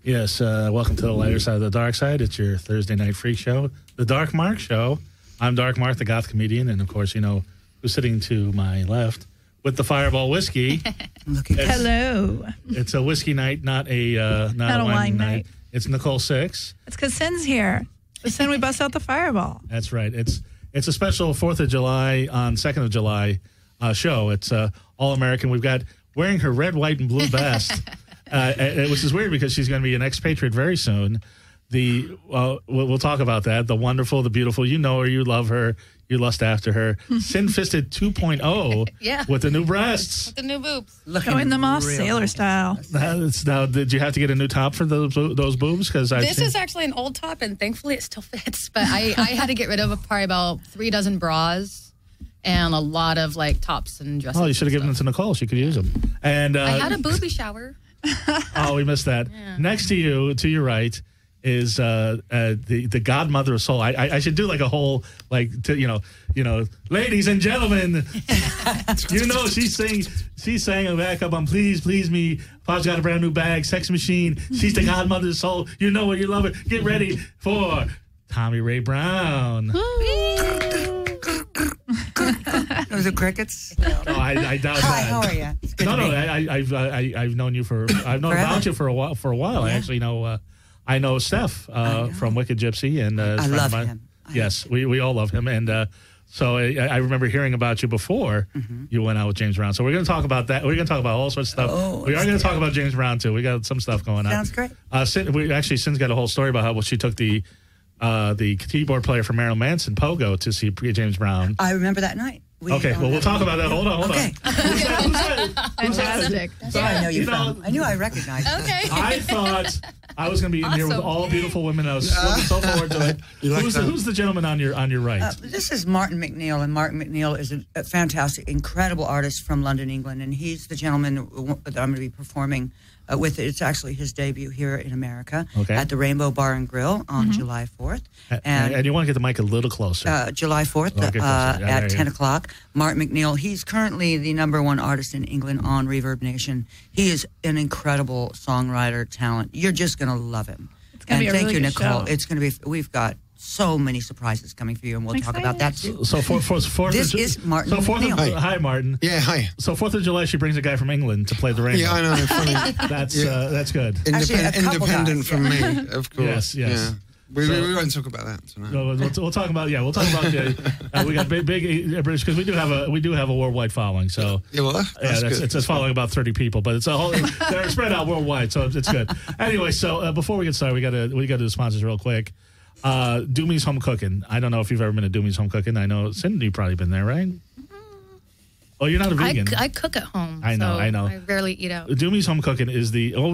Yes, welcome to the lighter side of the dark side. It's your Thursday night freak show, The Dark Mark Show. I'm Dark Mark, the goth comedian, and of course, you know who's sitting to my left with the Fireball whiskey. Hello. It's a whiskey night, not a wine night. It's Nicole Six. It's because Sin's here. With Sin, we bust out the Fireball. That's right. It's a special 4th of July on 2nd of July show. It's all American. We've got wearing her red, white, and blue vest. Which is weird because she's going to be an expatriate very soon. We'll talk about that. The wonderful, the beautiful. You know her. You love her. You lust after her. Sin-Fisted 2.0 with the new breasts. With the new boobs. Showing them off sailor style. Now, did you have to get a new top for those boobs? Because this is actually an old top, and thankfully it still fits. But I had to get rid of probably about 3 dozen bras and a lot of like tops and dresses. Oh, you should have given them to Nicole. She could use them. And I had a booby shower. Oh, we missed that. Yeah. Next to you, to your right, is the godmother of soul. I should do like a whole ladies and gentlemen. She sang a backup on Please Please Me. Pa's got a brand new bag. Sex Machine. She's the godmother of soul. You know her. You love her. Get ready for Tommy Ray Brown. Those are crickets. No, I doubt that. Hi, how are you? I've known you about you for a while. Yeah. I actually know. I know Steph from Wicked Gypsy, and I love him. Yes, we all love him, and so I remember hearing about you before you went out with James Brown. So we're going to talk about that. We're going to talk about all sorts of stuff. We are going to talk about James Brown too. We got some stuff going on. Sounds great. Sin's got a whole story about how she took the keyboard player from Marilyn Manson, Pogo, to see James Brown. I remember that night. We'll talk about that. Hold on. Okay. Who's that? Fantastic. I know you from. I knew I recognized you. Okay. I thought I was going to be in here with all beautiful women. I was looking so forward to it. Who's the gentleman on your right? This is Martin McNeil, and Martin McNeil is a fantastic, incredible artist from London, England, and he's the gentleman that I'm going to be performing with. It's actually his debut here in America at the Rainbow Bar and Grill on July 4th. And you want to get the mic a little closer. July 4th at 10 o'clock. Martin McNeil, he's currently the #1 artist in England on Reverb Nation. He is an incredible songwriter talent. You're just going to love him. It's going to be a really good Nicole. show. It's going to be. We've got so many surprises coming for you, and we'll talk about that too. So for This is Martin McNeil. Hi, Martin. Yeah, hi. So 4th of July, she brings a guy from England to play the Rainbow. Yeah, I know. Funny. That's good. guys, Independent from me, of course. Yes. Yeah. We won't talk about that tonight. No, we'll talk about we got big British, because we do have a worldwide following. So that's good. It's following about 30 people, but it's a whole they're spread out worldwide, so it's good. Anyway, so before we get started, we got to do the sponsors real quick. Doomy's Home Cooking. I don't know if you've ever been to Doomy's Home Cooking. I know Cindy, you've probably been there, right? Oh, you're not a vegan. I cook at home. I know. I rarely eat out. Doomy's Home Cooking is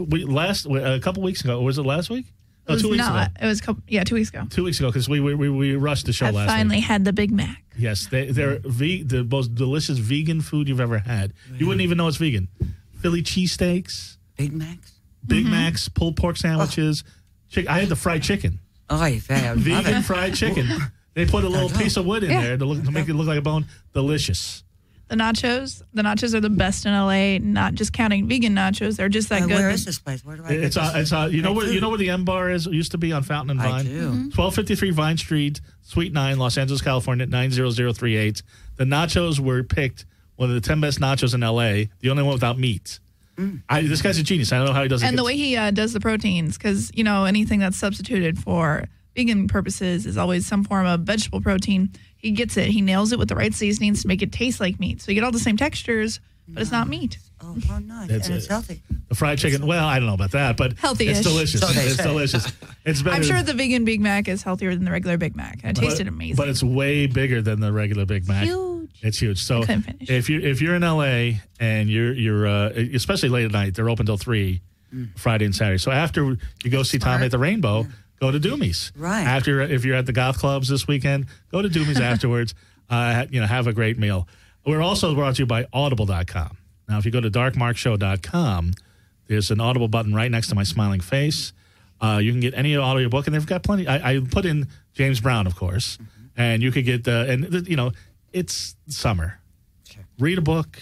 a couple weeks ago. Was it last week? It 2 weeks ago. It was 2 weeks ago. 2 weeks ago, because we rushed the show last week. I finally had the Big Mac. Yes, they're the most delicious vegan food you've ever had. Really? You wouldn't even know it's vegan. Philly cheesesteaks, Big Macs, Macs, pulled pork sandwiches. I had the fried chicken. Oh, yeah, vegan fried chicken. They put a little piece of wood in there to make it look like a bone. Delicious. The nachos are the best in LA. Not just counting vegan nachos, they're just that good. Where is this place? Where do I? It's you know where the M Bar is? It used to be on Fountain and Vine. I do. 1253 Vine Street, Suite 9, Los Angeles, California, 90038. The nachos were picked one of the 10 best nachos in LA. The only one without meat. This guy's a genius. I don't know how he does it. And the way he does the proteins, because anything that's substituted for vegan purposes is always some form of vegetable protein. He gets it. He nails it with the right seasonings to make it taste like meat. So you get all the same textures, but it's not meat. Oh, nice. And it's healthy. The fried chicken, well, I don't know about that, but healthy-ish. It's delicious. It's delicious. It's better. I'm sure the vegan Big Mac is healthier than the regular Big Mac. It tasted amazing. But it's way bigger than the regular Big Mac. Huge. It's huge. So couldn't finish. if you're in LA and you're especially late at night, they're open till 3 Friday and Saturday. So after you go see Tommy at the Rainbow, go to Doomy's. Right. If you're at the goth clubs this weekend, go to Doomy's afterwards. Have a great meal. We're also brought to you by Audible.com. Now, if you go to darkmarkshow.com, there's an Audible button right next to my smiling face. You can get any audiobook, and they've got plenty. I put in James Brown, of course, and you could get it's summer. Sure. Read a book,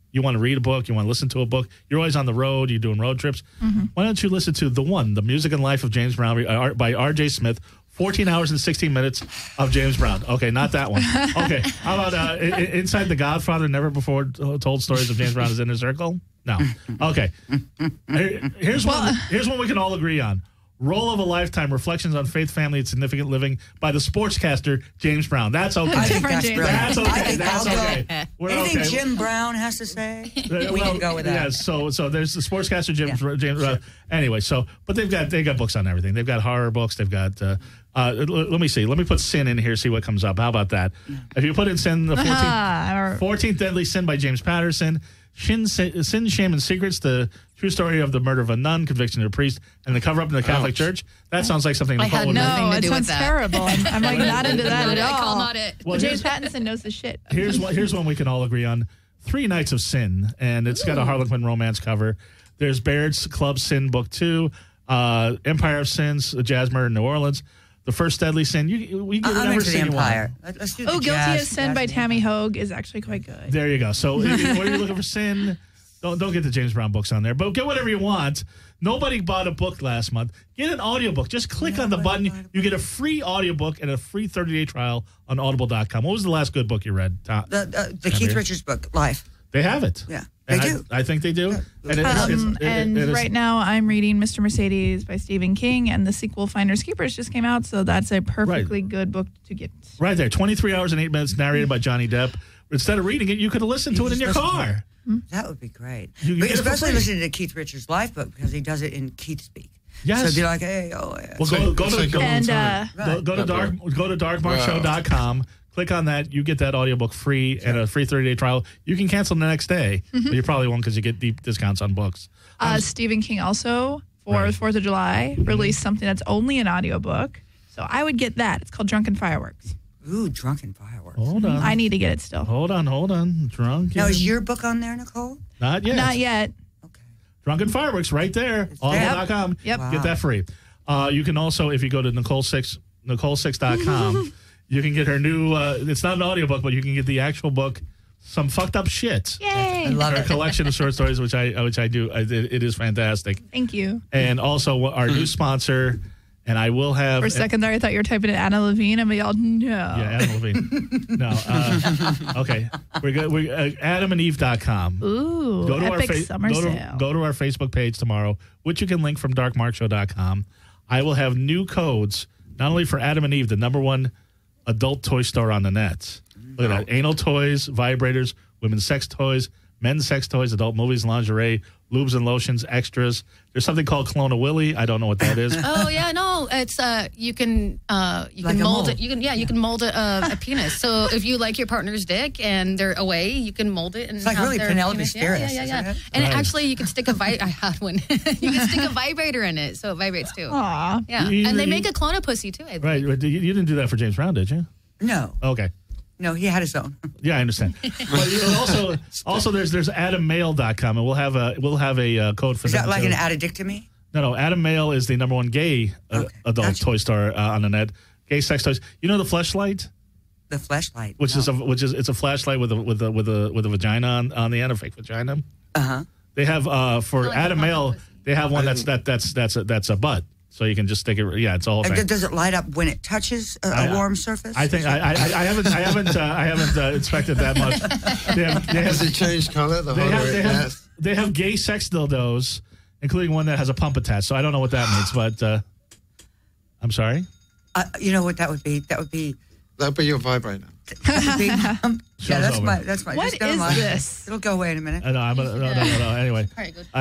you want to read a book, you want to listen to a book, you're always on the road, you're doing road trips, why don't you listen to The Music and Life of James Brown by R.J. Smith, 14 hours and 16 minutes of James Brown. Okay, not that one. Okay, how about Inside the Godfather, Never Before Told Stories of James Brown is Inner Circle? No. Okay. Here's one we can all agree on. Role of a Lifetime, Reflections on Faith, Family, and Significant Living by the sportscaster James Brown. That's okay. I think that's brilliant. That's okay. That's okay. Anything okay. Jim Brown has to say, we can go with that. Yeah, so there's the sportscaster James. Sure. Anyway, but they got books on everything. They've got horror books. They've got. Let me see. Let me put Sin in here. See what comes up. How about that? If you put in Sin, the 14th Deadly Sin by James Patterson. Sin, Shame, and Secrets, the true story of the murder of a nun, conviction of a priest, and the cover-up in the Catholic Church. That sounds like something Nicole would No, it sounds terrible. I'm like not into that at all. I call not it. Well, James Patterson knows the shit. Here's one we can all agree on. 3 Nights of Sin, and it's got a Harlequin romance cover. There's Baird's Club Sin Book 2, Empire of Sins, The Jazz Murder in New Orleans, The First Deadly Sin. I'm into the Empire. Let's do the Guilty of Sin by Tammy Hogue is actually quite good. There you go. So when you're looking for Sin, don't get the James Brown books on there, but get whatever you want. Nobody bought a book last month. Get an audiobook. Just click on the button. You get a free audiobook and a free 30-day trial on audible.com. What was the last good book you read? The Keith Richards book, Life. They have it. Yeah. And they do. I think they do. And right now I'm reading Mr. Mercedes by Stephen King, and the sequel Finders Keepers just came out, so that's a perfectly good book to get. Right there. 23 hours and 8 minutes, narrated by Johnny Depp. Instead of reading it, you could have listened to it in your car. That would be great. Especially listening to Keith Richards' live book, because he does it in Keith speak. Yes. So it'd be like, hey, yeah. Well, go to darkmarkshow.com. Click on that. You get that audiobook free and a free 30-day trial. You can cancel the next day, but you probably won't because you get deep discounts on books. Stephen King also, for 4th of July, released something that's only an audiobook. So I would get that. It's called Drunken Fireworks. Ooh, Drunken Fireworks. Hold on. I need to get it still. Hold on. Drunken. Now, is your book on there, Nicole? Not yet. Not yet. Okay. Drunken Fireworks right there. Audible.com. Yep. Wow. Get that free. You can also, if you go to Nicole6.com, you can get her new, it's not an audiobook, but you can get the actual book, Some Fucked Up Shit. Yay. I love her collection of short stories, which I do. It is fantastic. Thank you. And also our new sponsor, and I will have. For a second there, I thought you were typing in Anna Levine, and we all, no. Yeah, Anna Levine. No. Okay. We're good. AdamandEve.com. Ooh, go to epic summer sale. Go to our Facebook page tomorrow, which you can link from darkmarkshow.com. I will have new codes, not only for Adam and Eve, the #1 adult toy store on the net. Look at that. Anal toys, vibrators, women's sex toys, men's sex toys, adult movies, lingerie, lubes and lotions, extras. There's something called Clone a Willy. I don't know what that is. Oh yeah, no, it's you can mold it. You can mold a penis. So if you like your partner's dick and they're away, you can mold it and it's like have really their Penelope penis. Spheris. Yeah. And actually, you can stick a I had one. You can stick a vibrator in it, so it vibrates too. Aww. Yeah, and they make a clone of pussy too. I right. You didn't do that for James Brown, did you? No. Okay. No, he had his own. Yeah, I understand. But also there's AdamMail.com, and we'll have a code for is them. Is that like too. an adaddictomy? No. Adam Mail is the #1 gay adult toy store on the net. Gay sex toys. You know the Fleshlight? The Fleshlight, which is it's a flashlight with a vagina on the end, a fake vagina. They have for Adam Mail, they have one that's a butt. So you can just stick it. Yeah, it's all. Does it light up when it touches a warm surface? I think I haven't inspected that much. Has it changed color? They have gay sex dildos, including one that has a pump attached. So I don't know what that means, but I'm sorry. You know what that would be? That would be your vibrator. Yeah, that's my. What is this? It'll go away in a minute. No. Anyway.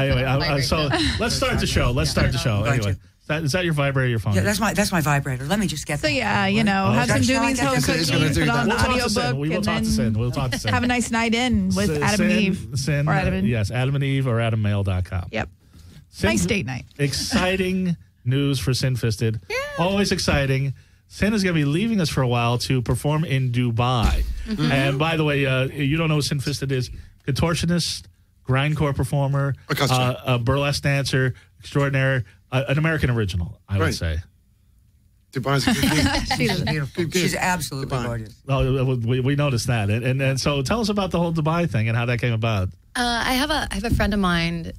So let's start the show. Anyway. Is that your vibrator or your phone? Yeah, that's my vibrator. Let me just get that. So have some Doomies Home Cookies, put on an audiobook, We'll talk to Sin. Have a nice night in with Adam and Eve. Sin, or Adam and yes, Adam and Eve or AdamMail.com. Yep. Nice date night. Exciting news for Sin Fisted. Yeah. Always exciting. Sin is going to be leaving us for a while to perform in Dubai. Mm-hmm. And by the way, you don't know who Sin Fisted is. Contortionist, grindcore performer, a burlesque dancer, extraordinaire. An American original, I would say. Dubai's a good gig. She's beautiful. Good gig. She's absolutely Dubai. gorgeous. Oh, we noticed that, and so tell us about the whole Dubai thing and how that came about. I have a friend of mine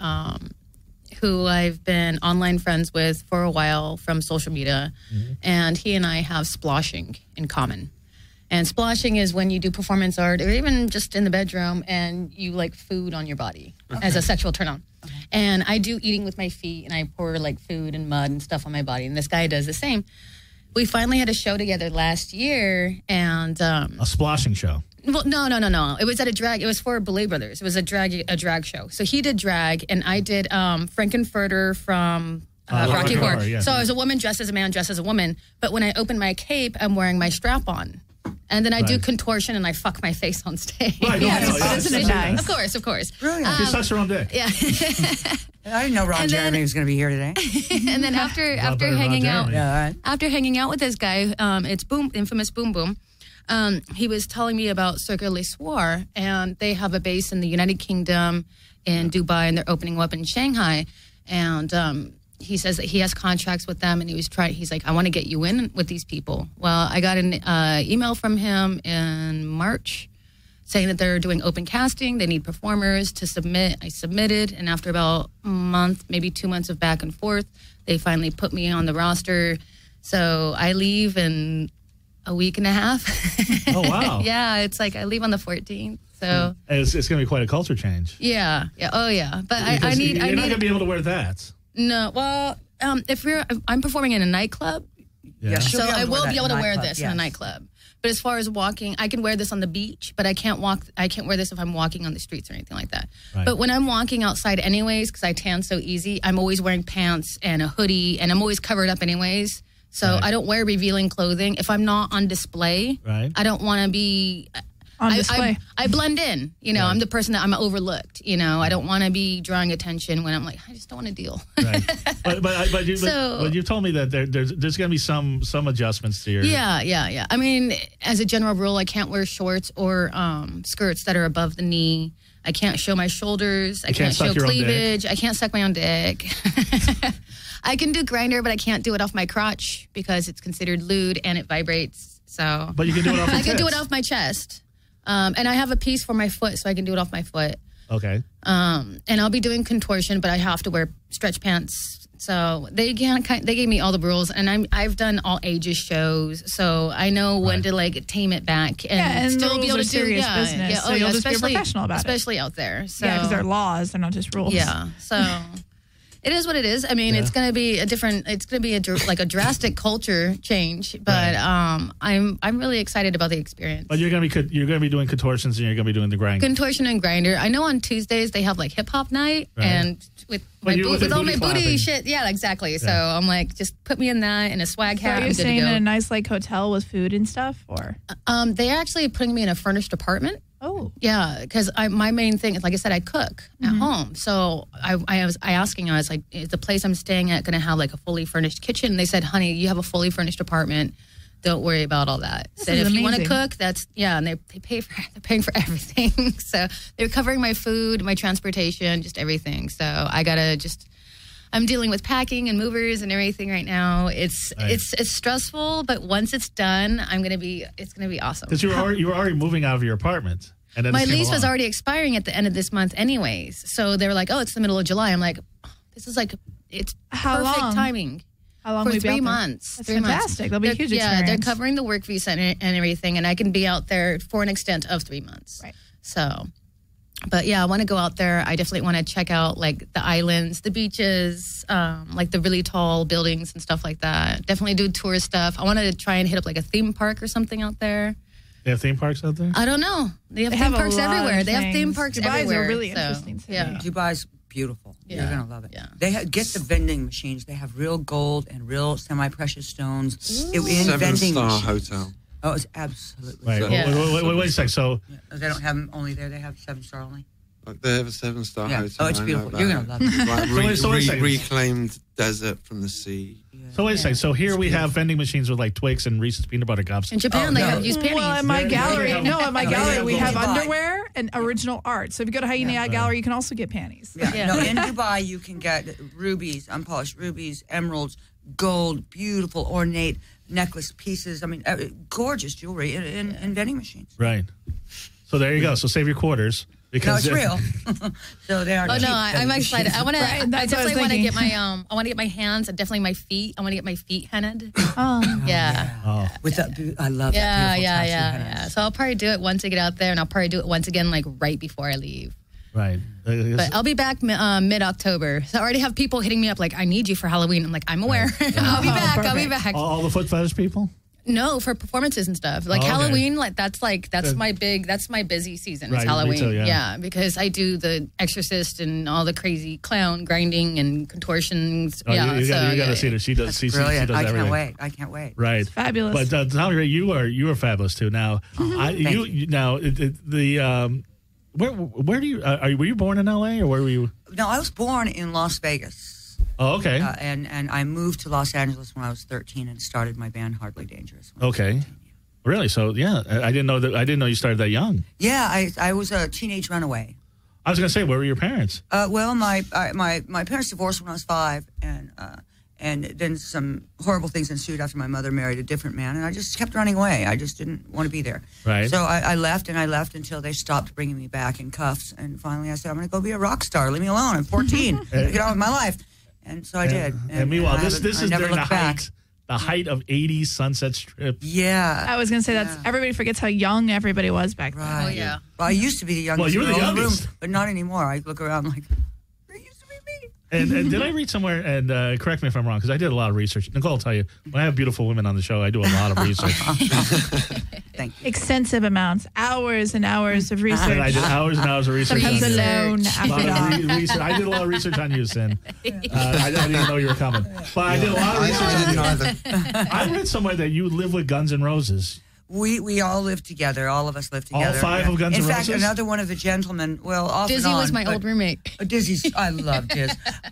who I've been online friends with for a while from social media, and he and I have sploshing in common. And sploshing is when you do performance art or even just in the bedroom and you like food on your body as a sexual turn on. And I do eating with my feet and I pour like food and mud and stuff on my body. And this guy does the same. We finally had a show together last year and... a sploshing show. Well, no. It was at a drag. It was for Belay Brothers. It was a drag show. So he did drag and I did Frankenfurter from... Rocky Horror. Yeah. So I was a woman dressed as a man, dressed as a woman. But when I open my cape, I'm wearing my strap on. And then I do contortion and I fuck my face on stage. Right, Isn't it nice? Of course. Brilliant. She sucks her own dick. Yeah. I didn't know Ron Jeremy was going to be here today. And then after better hanging Ron out, Jeremy. Yeah, all right. after hanging out with this guy, it's infamous Boom Boom. He was telling me about Cirque du Soleil, and they have a base in the United Kingdom, in Dubai, and they're opening up in Shanghai. And he says that he has contracts with them, and he's like, I want to get you in with these people. Well, I got an email from him in March saying that they're doing open casting. They need performers to submit. I submitted, and after about a month, maybe 2 months of back and forth, they finally put me on the roster. So I leave in a week and a half. Oh, wow. Yeah, it's like I leave on the 14th. So It's going to be quite a culture change. yeah. Oh, yeah. But I Because need. You're not going to be able to wear that. No, well, if I'm performing in a nightclub, Yeah. She'll so be able to I wear will that be able to in a wear nightclub, this in a yes. nightclub. But as far as walking, I can wear this on the beach, but I can't wear this if I'm walking on the streets or anything like that. Right. But when I'm walking outside anyways, because I tan so easy, I'm always wearing pants and a hoodie, and I'm always covered up anyways. So Right. I don't wear revealing clothing. If I'm not on display, Right. I don't want to be... On display. I blend in. You know, Right. I'm the person that I'm overlooked. You know, I don't want to be drawing attention when I'm like, I just don't want to deal. Right. But you told me that there's going to be some adjustments to your... Yeah. I mean, as a general rule, I can't wear shorts or skirts that are above the knee. I can't show my shoulders. I can't suck show your own dick. cleavage. I can't suck my own dick. I can do grinder, but I can't do it off my crotch because it's considered lewd and it vibrates. So, But you can do it off your I can do tits. it off my chest. And I have a piece for my foot, so I can do it off my foot. Okay. And I'll be doing contortion, but I have to wear stretch pants. So they gave me all the rules, and I've done all ages shows, so I know when to like tame it back and and still rules be able are to do serious business, so you'll just be a professional about it. especially out there. So Yeah, because they're laws, they're not just rules. yeah, so. It is what it is. I mean, it's going to be a drastic culture change, but I'm really excited about the experience. But you're going to be doing contortions and you're going to be doing the grind. Contortion and grinder. I know on Tuesdays they have like hip hop night and with all my booty shit. Yeah, exactly. So I'm like, just put me in that in a swag So hat. are I'm you good to staying go. in a nice like hotel with food and stuff, or? They're actually putting me in a furnished apartment. Oh, Yeah, because my main thing is, like I said, I cook at home. So I was asking, I was like, is the place I'm staying at going to have like a fully furnished kitchen? And they said, honey, you have a fully furnished apartment. Don't worry about all that. This Said is if you want to amazing. cook, and they're paying for everything. So they're covering my food, my transportation, just everything. So I gotta I'm dealing with packing and movers and everything right now. It's stressful, but once it's done, it's gonna be awesome. Because you were already moving out of your apartment. And then My this came lease was along. already expiring at the end of this month anyways. So they were like, oh, it's the middle of July. I'm like, oh, this is like, it's How perfect long? timing. how long For will you be 3 out there? months. That's 3 months. fantastic. That'll be a huge Yeah, experience. they're covering the work visa and everything, and I can be out there for an extent of 3 months. Right. So, but yeah, I want to go out there. I definitely want to check out like the islands, the beaches, like the really tall buildings and stuff like that. Definitely do tourist stuff. I want to try and hit up like a theme park or something out there. They have theme parks out there? I don't know. They have They theme have a parks lot of everywhere. They have theme things. parks Dubai's a everywhere. really so, interesting city. Yeah. Dubai's beautiful. You're Yeah. gonna love it. Yeah. They get the vending machines. They have real gold and real semi-precious stones in vending 7-star machines. hotel. Oh, it's absolutely. Right. So- Yeah. Wait a sec. So They don't have them only there. They have 7-star only. Like they have a 7-star Yeah. hotel. Oh, it's I know beautiful. about You're it. gonna love it. Like So wait a second. reclaimed desert from the sea. wait a second. So here we have vending machines with like Twix and Reese's peanut butter cups. In Japan, they have used panties. Well, at my There- gallery, there you go. at my There gallery, you we go. have Dubai. underwear and original art. So if you go to Hyena Gallery, you can also get panties. Yeah. Yeah. No, in Dubai you can get rubies, unpolished rubies, emeralds, gold, beautiful, ornate necklace pieces. I mean, gorgeous jewelry in vending machines. Right. So there you go. So save your quarters. Because no, it's real. So they are. Oh no, I'm excited. I want to. Right, I that's what I was definitely want to thinking. get my. I want to get my hands and definitely my feet. I want to get my feet hennaed. Oh. Yeah. Oh. With that, I love that. Yeah, beautiful tattoo yeah. henna. So I'll probably do it once I get out there, and I'll probably do it once again, like right before I leave. Right. But I'll be back mid-October. So I already have people hitting me up like, I need you for Halloween. I'm like, I'm aware. I'll be back. I'll be back. all the foot fetish people? No, for performances and stuff. Like okay. Halloween, that's my busy season. Right, It's me Halloween. too, yeah. Because I do the Exorcist and all the crazy clown grinding and contortions. Oh, yeah, you got to see her. She does. She Brilliant. does I everything. can't wait. I can't wait. Right. Fabulous. But tell me, you are fabulous too. Now, where do you were you born in L.A. or where were you? No, I was born in Las Vegas. Oh, okay. And I moved to Los Angeles when I was 13 and started my band Hardly Dangerous. Okay. Really? So yeah, I didn't know that. I didn't know you started that young. Yeah, I was a teenage runaway. I was going to say, where were your parents? Well, my parents divorced when I was 5, and then some horrible things ensued after my mother married a different man, and I just kept running away. I just didn't want to be there. Right. So I left until they stopped bringing me back in cuffs, and finally I said, I'm going to go be a rock star. Leave me alone. I'm 14. Get on with my life. And so I did. And meanwhile, this is never during looked the height of 80s Sunset Strip. Yeah. I was going to say everybody forgets how young everybody was back then. Right. Oh, yeah. Well, I used to be the youngest. Well, you were the girl in youngest. room, but not anymore. I look around like, it used to be me. And did I read somewhere, and correct me if I'm wrong, because I did a lot of research. Nicole will tell you, when I have beautiful women on the show, I do a lot of research. Thank you. Extensive amounts, hours and hours of research. And I did hours and hours of research. Sometimes on you. alone A after lot dark. of research. I did a lot of research on you, Sin. I didn't know you were coming. But I did a lot of research I on didn't you. either. I read somewhere that you live with Guns N' Roses. We all live together. All of us live together. All 5 of Guns N' In fact, Roses? another one of the gentlemen, off Dizzy and on. was my but- old roommate. Dizzy's, I love Diz.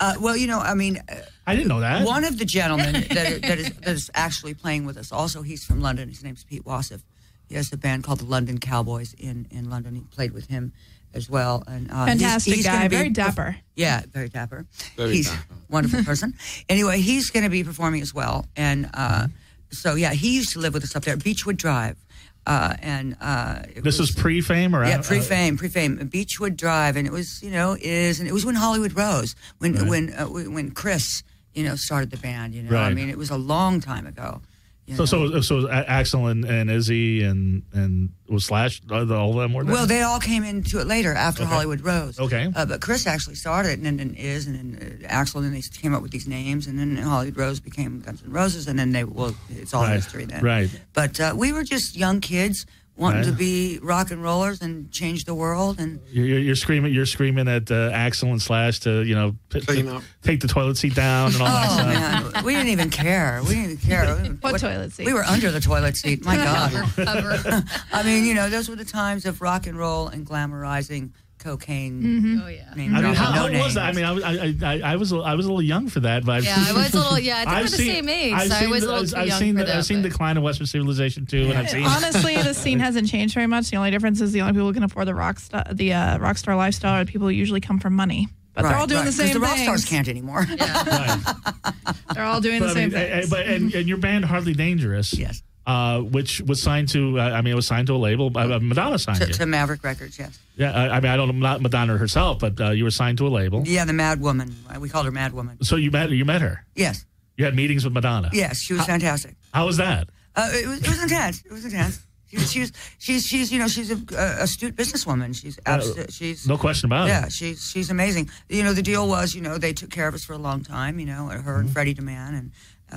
I didn't know that. One of the gentlemen that is actually playing with us, also he's from London. His name's Pete Wasif. He has a band called the London Cowboys in London. He played with him as well. And Fantastic he's guy, gonna be very dapper. Yeah, very dapper. Very He's dapper. a wonderful person. Anyway, he's going to be performing as well. And so, yeah, he used to live with us up there, Beechwood Drive. This was pre-fame, or yeah, pre-fame, Beechwood Drive, and it was, and it was when Hollywood Rose, when Chris, started the band. Right. I mean, it was a long time ago. So Axel and Izzy and was Slash, all of them were there? Well, they all came into it later after Hollywood Rose. Okay. But Chris actually started, and then Axel, and then they came up with these names, and then Hollywood Rose became Guns N' Roses, and then it's all history then. Right. But we were just young kids wanting Right. to be rock and rollers and change the world, and You're screaming at Axel and Slash to Clean up. take the toilet seat down and all that stuff. man, we didn't even care. What toilet seat? We were under the toilet seat. My God. Cover. I mean, those were the times of rock and roll and glamorizing cocaine. Oh, yeah. name I mean, dropping, how no was that? I names. mean, I was a little young for that, but Yeah, I was a little, I think we're the same age, so I was a little too young for that. I've seen but- Decline of Western Civilization too, and I've seen. Honestly, the scene hasn't changed very much. The only difference is the only people who can afford the rock star lifestyle are people who usually come from money. But they're all doing the same the rock things. stars can't anymore. Right. They're all doing But the I same mean, things. and your band Hardly Dangerous, Yes. which was signed to, it was signed to a label. Madonna signed you. To Maverick Records, yes. Yeah, I mean, I don't know, not Madonna herself, but you were signed to a label. Yeah, the Mad Woman. We called her Mad Woman. So you met her. Yes. You had meetings with Madonna. Yes, she was fantastic. How was that? It was intense. It was intense. She's a astute businesswoman. She's No question about yeah, it. she's amazing. The deal was, they took care of us for a long time. Her and Freddie DeMann,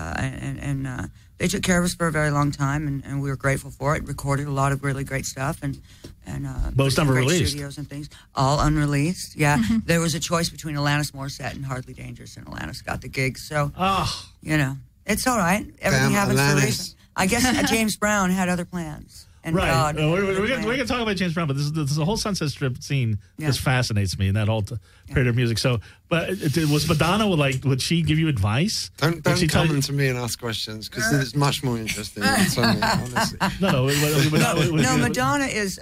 and they took care of us for a very long time, and we were grateful for it. Recorded a lot of really great stuff, and Most some never great released. studios and things, all unreleased. Yeah, there was a choice between Alanis Morissette and Hardly Dangerous, and Alanis got the gig. So Oh, it's all right. Everything Damn happens for a Alanis. reason. I guess James Brown had other plans. and right. God. We're going to talk about James Brown, but this is the whole Sunset Strip scene just fascinates me, and that whole period of music. So, but was Madonna would she give you advice? Don't come to me and ask questions because it's much more interesting than something, honestly. No, Madonna is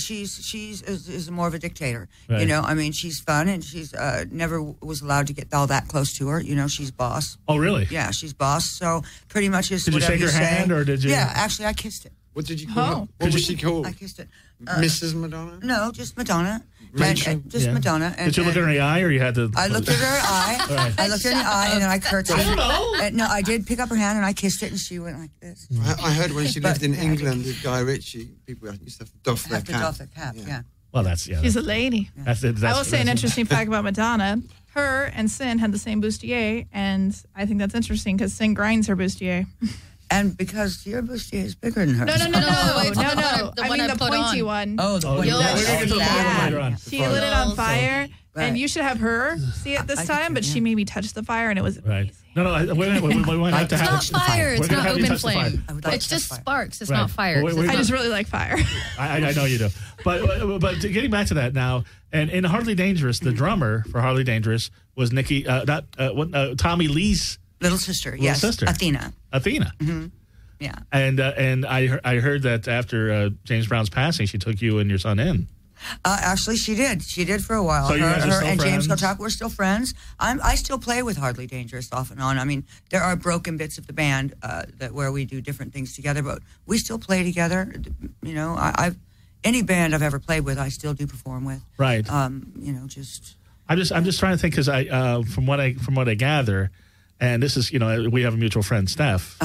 she's more of a dictator. Right. You know, I mean, she's fun and she's never was allowed to get all that close to her. You know, she's boss. Oh, really? Yeah, she's boss. So pretty much is did you whatever shake her say. hand or did you? Yeah, actually, I kissed it. What did you call her? What was she called? I kissed it. Mrs. Madonna? No, just Madonna. Rachel? Just Madonna. And, did you look her in the eye or you had to? I looked at her eye. Right. I looked at her in the eye and then I curtsied. I don't know. No, I did pick up her hand and I kissed it and she went like this. I heard when she lived in England with Guy Ritchie, people used to have to doff their cap. Doff their cap, yeah. Well, that's She's a lady. That's it. I will say an interesting fact about Madonna. Her and Sin had the same bustier, and I think that's interesting because Sin grinds her bustier. And because your bustier is bigger than hers. No. I mean the pointy one. Oh, the one. We're going to get to the point later on. She lit it on fire, Right. and you should have her see it this time, but she made me touch the fire, and it was Right. No, we might have to have It's not fire. It's We're gonna not have you open touch the fire. flame. I would like It's to touch just fire. sparks. It's Right. not fire. Well, we're I just really like fire. I know you do. But getting back to that now, and in Hardly Dangerous, the drummer for Hardly Dangerous was Tommy Lee's Little sister, yes. sister. Athena. Mm-hmm. Yeah. And I heard that after James Brown's passing, she took you and your son in. Actually, she did. She did for a while. So you guys are still and James friends? Kotak, we're still friends. I still play with Hardly Dangerous off and on. I mean, there are broken bits of the band where we do different things together, but we still play together. You know, any band I've ever played with, I still do perform with. Right. You know, just. I'm just trying to think because from what I gather, and this is we have a mutual friend Steph,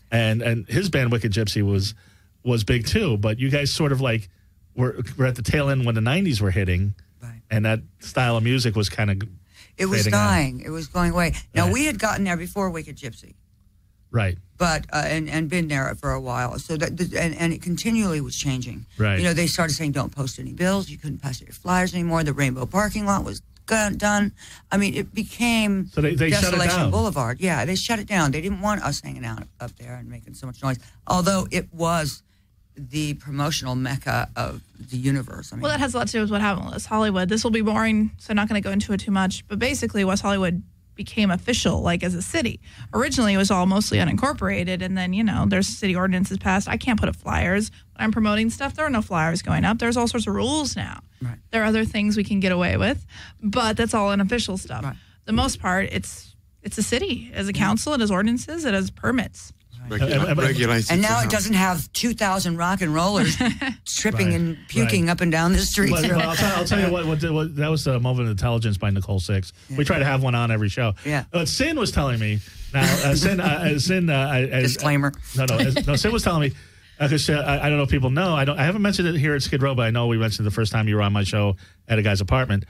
and his band Wicked Gypsy was big too. But you guys sort of like were at the tail end when the '90s were hitting, Right. and that style of music was kind of It was fading out. dying. It was going away. Now, Right. we had gotten there before Wicked Gypsy. Right. But and been there for a while, so that and it continually was changing. Right. You know, they started saying don't post any bills. You couldn't pass your flyers anymore. The Rainbow parking lot was done. I mean, it became So they shut it Desolation down. Boulevard. Yeah, they shut it down. They didn't want us hanging out up there and making so much noise. Although it was the promotional mecca of the universe. I mean, Well, that has a lot to do with what happened with West Hollywood. This will be boring, so I'm not going to go into it too much. But basically, West Hollywood became official, like as a city. Originally, it was all mostly unincorporated, and then there's city ordinances passed. I can't put up flyers when I'm promoting stuff. There are no flyers going up. There's all sorts of rules now. Right. There are other things we can get away with, but that's all unofficial stuff. Right. The most part, it's a city. As a council, it has ordinances, it has permits. Regulated. and now somehow. it doesn't have 2,000 rock and rollers tripping Right. and puking up and down the street. But I'll tell you what that was the Moment of Intelligence by Nicole Six. We try to have one on every show. Yeah. But Sin was telling me now. Sin. Disclaimer. No. Sin was telling me because I don't know if people know. I haven't mentioned it here at Skid Row, but I know we mentioned it the first time you were on my show at a guy's apartment.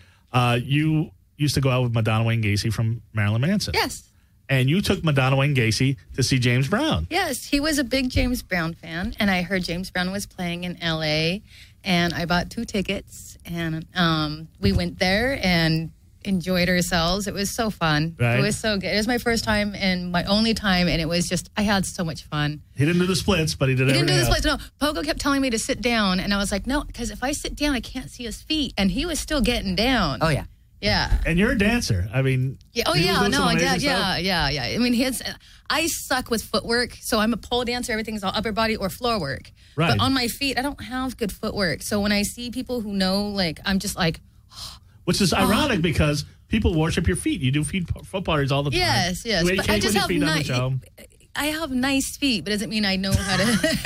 You used to go out with Madonna Wayne Gacy from Marilyn Manson. Yes. And you took Madonna Wayne Gacy to see James Brown. Yes, he was a big James Brown fan, and I heard James Brown was playing in L.A., and I bought 2 tickets, and we went there and enjoyed ourselves. It was so fun. Right. It was so good. It was my first time and my only time, and it was just, I had so much fun. He didn't do the splits, but he did He didn't do everything this else. place. No, Pogo kept telling me to sit down, and I was like, no, because if I sit down, I can't see his feet, and he was still getting down. Oh, yeah. Yeah. And you're a dancer. I mean, Yeah. Oh he was yeah, doing some no, amazing yeah, stuff. yeah. I mean, I suck with footwork, so I'm a pole dancer. Everything's all upper body or floor work. Right. But on my feet, I don't have good footwork. So when I see people who know, like, I'm just like, Which is ironic because people worship your feet. You do foot parties all the time. yes. You eat But cake I just with your have feet on the show. I have nice feet, but doesn't mean I know how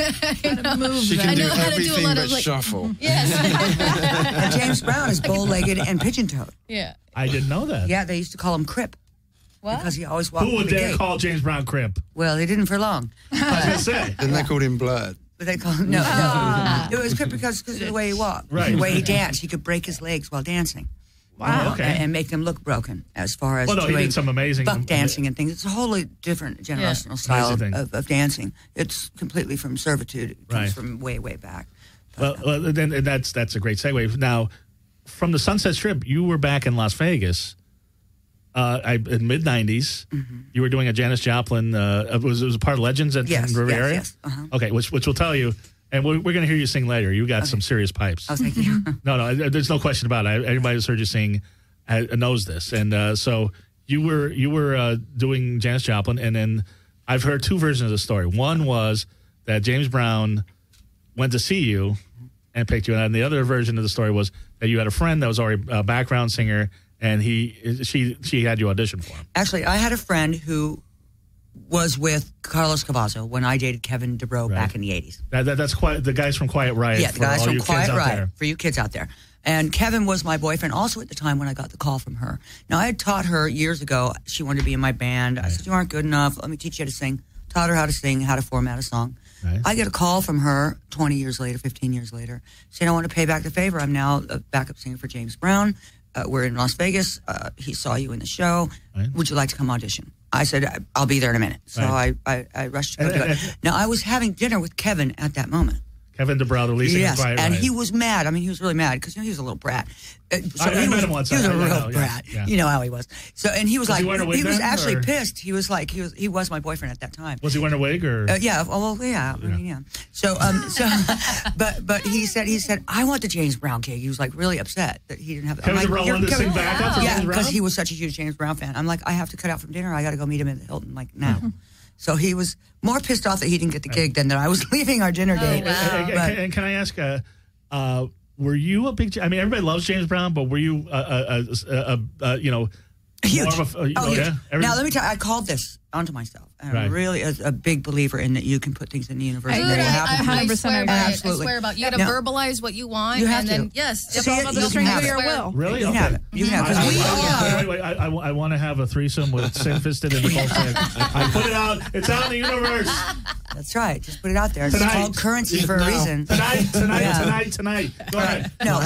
to move. She can I do know how to do a everything lot but of like. shuffle. Yes. And James Brown is bow-legged and pigeon-toed. Yeah. I didn't know that. Yeah, they used to call him Crip What? because he always walked Who would through the dare gate. call James Brown crimp? Well, they didn't for long. I was going to say. Then they called him Blurred. But they called him, no. It was Crip because of the way he walked. Right. The way he danced. He could break his legs while dancing. Wow. Okay. And make them look broken as far as Well, no, he doing did some amazing buck dancing and things. It's a wholly different generational style Amazing thing. of dancing. It's completely from servitude. It comes Right. from way, way back. Well, then that's a great segue. Now, from the Sunset Strip, you were back in Las Vegas in mid '90s. Mm-hmm. You were doing a Janis Joplin. It was a part of Legends at Yes, Riviera. yes, uh-huh. Okay, which will tell you And we're going to hear you sing later. You got some serious pipes. Oh, thank you. No, there's no question about it. Everybody who's heard you sing knows this. And so you were doing Janis Joplin, and then I've heard two versions of the story. One was that James Brown went to see you and picked you out, and the other version of the story was that you had a friend that was already a background singer, and she had you audition for him. Actually, I had a friend who was with Carlos Cavazo when I dated Kevin DuBrow back in the 80s. That's the guys from Quiet Riot. Yeah, the guys from Quiet Riot, for you kids out there. And Kevin was my boyfriend also at the time when I got the call from her. Now, I had taught her years ago. She wanted to be in my band. I said, you aren't good enough. Let me teach you how to sing. Taught her how to sing, how to format a song. Right. I get a call from her 20 years later, 15 years later, saying, I want to pay back the favor. I'm now a backup singer for James Brown. We're in Las Vegas. He saw you in the show. Right. Would you like to come audition? I said, I'll be there in a minute. So I rushed to go do it. Now, I was having dinner with Kevin at that moment. Kevin DuBrow, the lead singer of Quiet Riot. And he was mad. I mean, he was really mad because he was a little brat. I met him once. He was a real brat. Yeah. You know how he was. So, and he was like, he was actually or? Pissed. He was like, he was my boyfriend at that time. Was he wearing a wig or? Yeah. Well, yeah. I mean, yeah. So, but he said, I want the James Brown gig. He was like really upset that he didn't have. Kevin DuBrow wanted to sing backup for James Brown? because he was such a huge James Brown fan. I'm like, I have to cut out from dinner. I got to go meet him at the Hilton like now. Mm-hmm. So he was more pissed off that he didn't get the gig than that I was leaving our dinner date. Wow. And can I ask, were you a big? I mean, everybody loves James Brown, but were you huge? More of a, huge. Yeah? Now let me tell you, I called this onto myself. And I'm really a big believer in that you can put things in the universe. I 100% agree. Absolutely. I swear about you. You got to verbalize what you want. You have and to. Then, yes. It's all about the strength of your will. Really? You okay. have it. You have it. I want to have a threesome with Sid Fisted and Nicole Smith. I put it out. It's out in the universe. That's right. Just put it out there. Tonight. It's called currency for a reason. Tonight. Go ahead. No,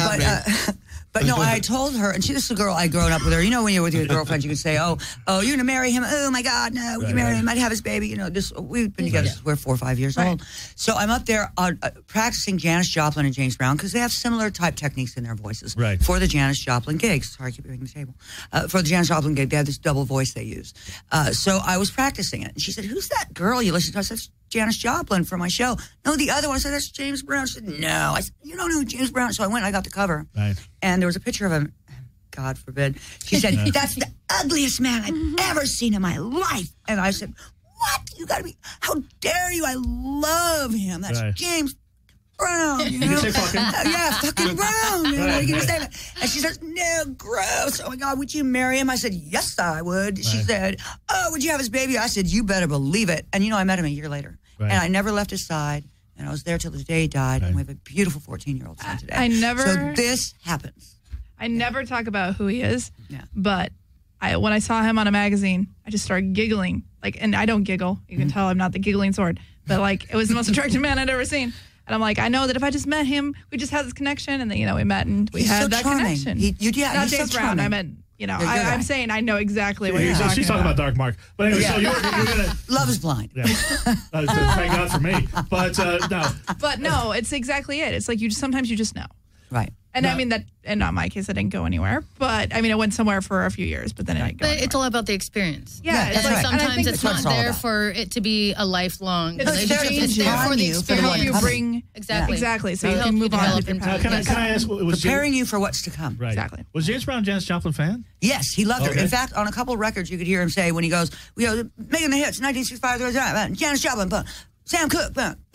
but no, I told her, and this is a girl I'd grown up with her. You know, when you're with your girlfriend, you can say, oh, you're going to marry him. Oh, my God, no, you marry him. I'd have his baby. You know, we've been together since we're 4 or 5 years old. So I'm up there practicing Janis Joplin and James Brown because they have similar type techniques in their voices for the Janis Joplin gigs. Sorry, I keep breaking the table. For the Janis Joplin gig, they have this double voice they use. So I was practicing it. And she said, who's that girl you listen to? I said, Janis Joplin for my show. No, the other one. I said, that's James Brown. She said, no. I said, you don't know James Brown. So I went and I got the cover. Right. And there was a picture of him. God forbid. She said, that's the ugliest man I've ever seen in my life. And I said, what? You got to be, how dare you? I love him. That's James Brown. You know? Did you say fucking? Yeah, fucking Brown. You know, and she says, no, gross. Oh my God, would you marry him? I said, yes, I would. She said, oh, would you have his baby? I said, you better believe it. And you know, I met him a year later. And I never left his side. And I was there till the day he died. And we have a beautiful 14-year-old son today. So this happens. I never talk about who he is. Yeah. But when I saw him on a magazine, I just started giggling. And I don't giggle. You can tell I'm not the giggling sort. But it was the most attractive man I'd ever seen. And I'm like, I know that if I just met him, we just had this connection, and then we met and we had that connection. Not James Brown. I meant, I'm saying I know exactly what you're talking about. She's talking about Dark Mark. But anyway, so you're gonna Love is blind. Yeah. Thank God for me. But no. But no, it's exactly it. It's like sometimes you just know. Right. And I mean that, and in my case, I didn't go anywhere. But I mean, I went somewhere for a few years, but then I didn't go anywhere. It's all about the experience. Yeah, it's like sometimes it's not there for it to be a lifelong relationship. It's there for the experience. You bring exactly. So you can move on with your path. Can I ask? Preparing you for what's to come. Right. Exactly. Was James Brown a Janis Joplin fan? Yes, he loved her. In fact, on a couple of records, you could hear him say when he goes, making the hits, 1965, Janis Joplin, Sam Cooke,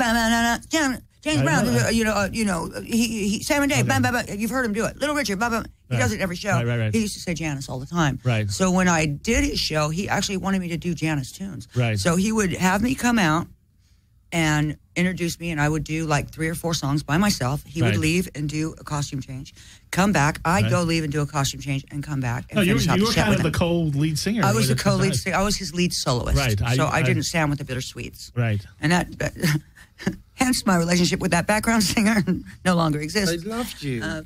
James Brown, Sam and Dave, you've heard him do it. Little Richard, he does it every show. Right. He used to say Janis all the time. Right. So when I did his show, he actually wanted me to do Janis tunes. Right. So he would have me come out and introduce me, and I would do 3 or 4 songs by myself. He would leave and do a costume change, come back. I'd go leave and do a costume change and come back. And you were kind of the co-lead singer. I was the co-lead singer. I was his lead soloist. Right. So I didn't stand with the Bittersweets. Right. And that hence my relationship with that background singer no longer exists. They loved you. They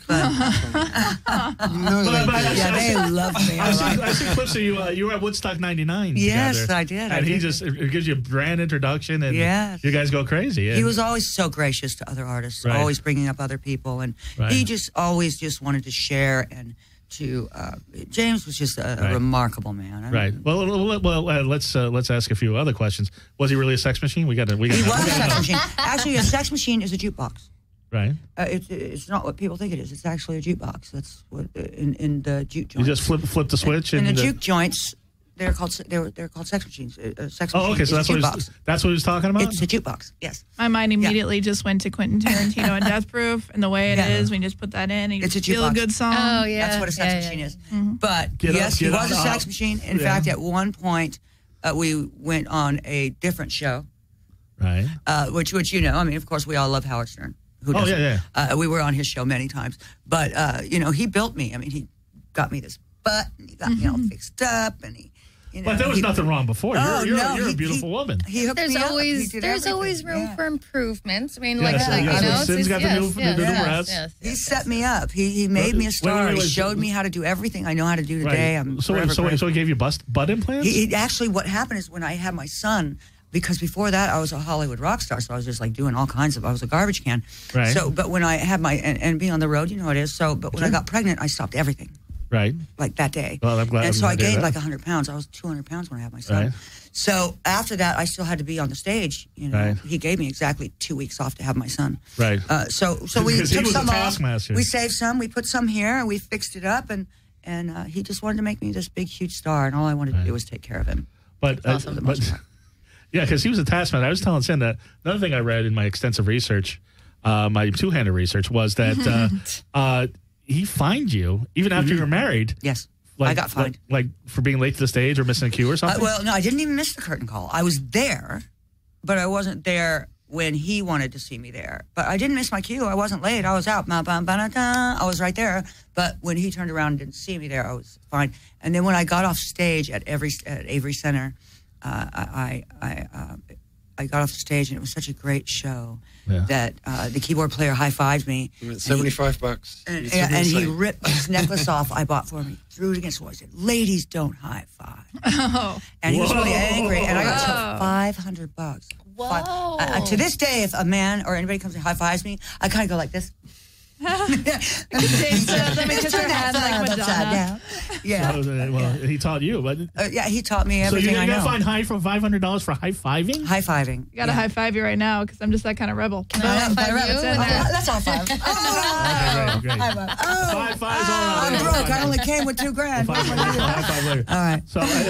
loved me. I see clips of you. You were at Woodstock '99. Yes, together, I did. And he just gives you a brand introduction, and you guys go crazy. He was always so gracious to other artists, always bringing up other people, and he just always just wanted to share and James was just a remarkable man. Right. Well, let's ask a few other questions. Was he really a sex machine? He was a sex machine. Actually, a sex machine is a jukebox. Right. It's not what people think it is. It's actually a jukebox. That's what in the juke joints. You just flip the switch. In the juke joints, they're called sex machines. Sex machine. Okay, so that's what he was talking about. It's a jukebox. Yes. My mind immediately just went to Quentin Tarantino and Death Proof, and the way it is, we just put that in, and you feel a good song. Oh yeah, that's what a sex machine is. Mm-hmm. But he was a sex machine. In fact, at one point, we went on a different show, right? Which I mean, of course, we all love Howard Stern. Who doesn't? We were on his show many times, but he built me. I mean, he got me this butt, and he got me all fixed up, and he. But there was nothing wrong before. You're a beautiful woman. There's always room for improvements. I mean, he set me up. He made me a star. He showed me how to do everything I know how to do today. I'm so he gave you butt implants? He actually, what happened is when I had my son. Because before that, I was a Hollywood rock star, so I was just like doing all kinds of. I was a garbage can. Right. So, but when I had and being on the road, you know how it is. So, but when I got pregnant, I stopped everything. Right. Like that day. Well, I'm glad. And so I gained like 100 pounds. I was 200 pounds when I had my son. Right. So after that, I still had to be on the stage. Right. He gave me exactly 2 weeks off to have my son. Right. So we took some off. We saved some. We put some here, and we fixed it up, and he just wanted to make me this big, huge star, and all I wanted to do was take care of him. But yeah, because he was a taskmaster. I was telling Sam that another thing I read in my extensive research, my two-handed research, was that he fined you even after you were married. Yes, I got fined. Like for being late to the stage or missing a cue or something? Well, no, I didn't even miss the curtain call. I was there, but I wasn't there when he wanted to see me there. But I didn't miss my cue. I wasn't late. I was out. I was right there. But when he turned around and didn't see me there, I was fine. And then when I got off stage at Avery Center, I got off the stage, and it was such a great show that the keyboard player high-fived me. $75. And he ripped this necklace off I bought for him. He threw it against the wall. He said, "Ladies don't high-five." Oh. And he was really angry, and I got $500. Whoa. To this day, if a man or anybody comes and high-fives me, I kind of go like this. Let me kiss her hand like Madonna. Yeah. Well, he taught you, but he taught me everything I know. So you got fined for $500 for high-fiving? High-fiving. You got to high-five you right now because I'm just that kind of rebel. Can I high-five you? Let's high-five. Okay, great. High-fives all around. I'm broke. I only came with $2,000. High-five later. All right.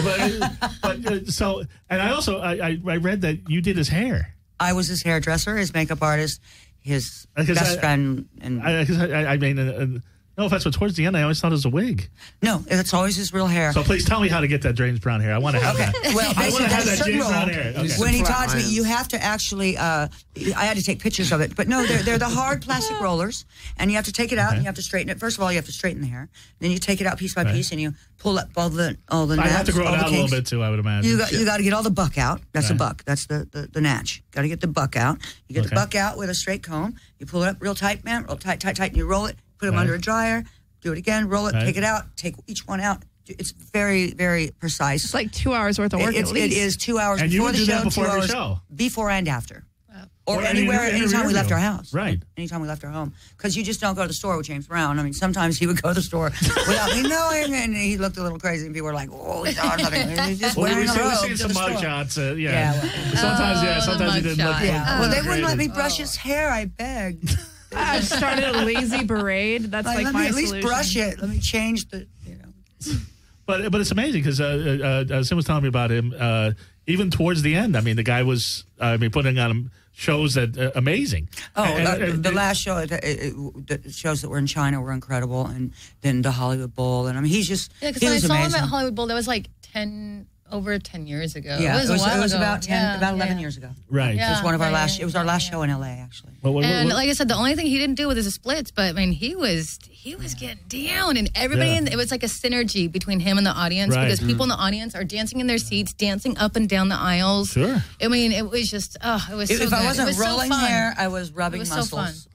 So, and I also I read that you did his hair. I was his hairdresser, his makeup artist, his best friend. I mean, no offense, but towards the end, I always thought it was a wig. No, it's always his real hair. So please tell me how to get that James Brown hair. I want to have that. Well, I want to have that James Brown hair. Okay. When he taught me, you have to actually, I had to take pictures of it. But no, they're the hard plastic rollers, and you have to take it out, and you have to straighten it. First of all, you have to straighten the hair. Then you take it out piece by piece, and you pull up all the naps. I have to grow it out a little bit, too, I would imagine. You got to get all the buck out. That's a buck. That's the natch. Got to get the buck out. You get the buck out with a straight comb. You pull it up real tight, man, real tight, and you roll it, put them under a dryer. Do it again, roll it, take it out, take each one out. It's very, very precise. It's like 2 hours worth of work at least. It is 2 hours and before the show, before 2 hours show. Before and after. Or anytime we left our house. Right. Anytime we left our home. Because you just don't go to the store with James Brown. I mean, sometimes he would go to the store without me knowing, and he looked a little crazy, and people were like, "Oh, he's on something." He's just wearing a robe. We've seen some mug shots. Sometimes he didn't look. Well, they wouldn't let me brush his hair. I begged. I've started a lazy braid. That's like my solution. Let me at least brush it. Let me change the, But it's amazing because Sim was telling me about him. Even towards the end, I mean, the guy was putting on shows that amazing. Oh, the last show, the shows that were in China were incredible, and then the Hollywood Bowl, and I mean, he's just because when I saw him at Hollywood Bowl, that was like over 10 years ago. Yeah, it was about 11 yeah. years ago. Right. Yeah, it was one of our last. It was our last show in LA, actually. And like I said, the only thing he didn't do was the splits, but I mean, he was getting down, and everybody. It was like a synergy between him and the audience because people in the audience are dancing in their seats, dancing up and down the aisles. Sure. I mean, it was just it was. If I wasn't rolling hair, I was rubbing muscles. So fun.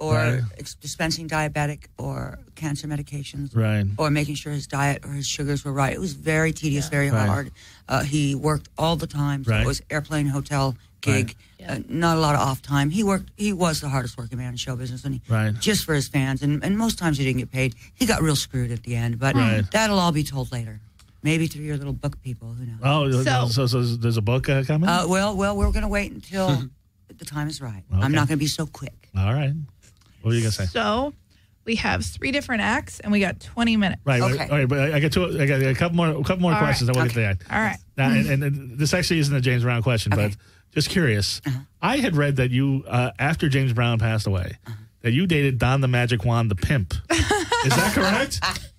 or dispensing diabetic or cancer medications, right, or making sure his diet or his sugars were right. It was very tedious, very hard. He worked all the time. So it was airplane, hotel, gig, not a lot of off time. He was the hardest working man in show business, and just for his fans. And most times he didn't get paid. He got real screwed at the end, but that'll all be told later. Maybe through your little book people, who knows? Oh, so there's a book coming? Well, we're going to wait until the time is right. Okay. I'm not going to be so quick. All right. What were you going to say? So we have 3 different acts, and we got 20 minutes. Right. Okay. All right, but I got a couple more questions. I want to get to the act. All right. Now, and this actually isn't a James Brown question, but just curious. I had read that you, after James Brown passed away, that you dated Don the Magic Wand, the pimp. Is that correct?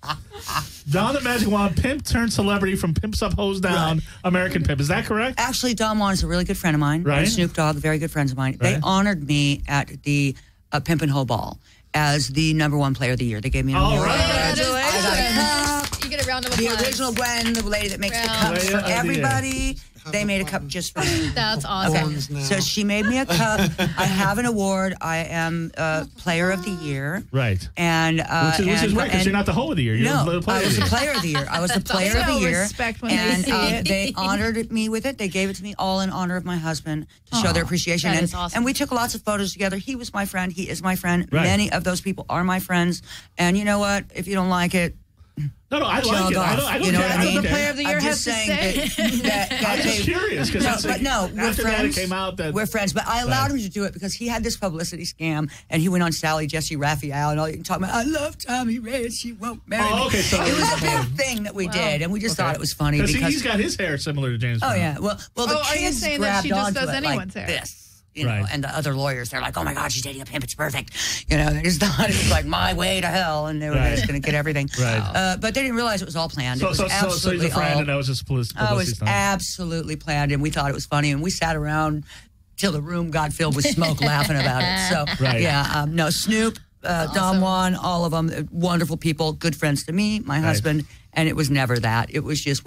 Don the Magic Wand, pimp turned celebrity from Pimps Up, Hoes Down, American Pimp. Is that correct? Actually, Don Juan is a really good friend of mine. Right. Snoop Dogg, very good friends of mine. They honored me at the Pimp and Hoe Ball as the #1 player of the year. They gave me an award. Congratulations. I got a cup. You get a round of applause. The original Gwen, the lady that makes the cups for everybody. They made a cup just for me. That's awesome. Okay. So she made me a cup. I have an award. I am Player of the Year. Right. And which is right, because you're not the Hoe of the Year. You're no, the Player I was the Player of the Year. I was the Player of the Year. Respect when and they see it. they honored me with it. They gave it to me all in honor of my husband to show their appreciation. That is awesome. And we took lots of photos together. He was my friend. He is my friend. Right. Many of those people are my friends. And you know what? If you don't like it, no, I like it. I don't you know care. what I mean? The Player of the Year I'm has just to saying say. that I'm just curious because we're after friends. that it came out that We're friends, but I allowed him to do it because he had this publicity scam, and he went on Sally Jesse Raphael and all you can talk about. I love Tommy Ray, and she won't marry me. Okay, so it was a big thing that we did, and we just thought it was funny because he's got his hair similar to James Brown. Oh yeah, well the are you kids saying that grabbed she just onto does it anyone's like hair? this. You know, and the other lawyers, they're like, oh my God, she's dating a pimp, it's perfect. You know, they just thought it was like my way to hell, and they were just going to get everything. Right. But they didn't realize it was all planned. So it was he's absolutely a friend, and that was just publicity Oh, it was stunt. absolutely planned, and we thought it was funny, and we sat around till the room got filled with smoke laughing about it. So, no, Snoop, Don Juan, all of them, wonderful people, good friends to me, my husband, and it was never that. It was just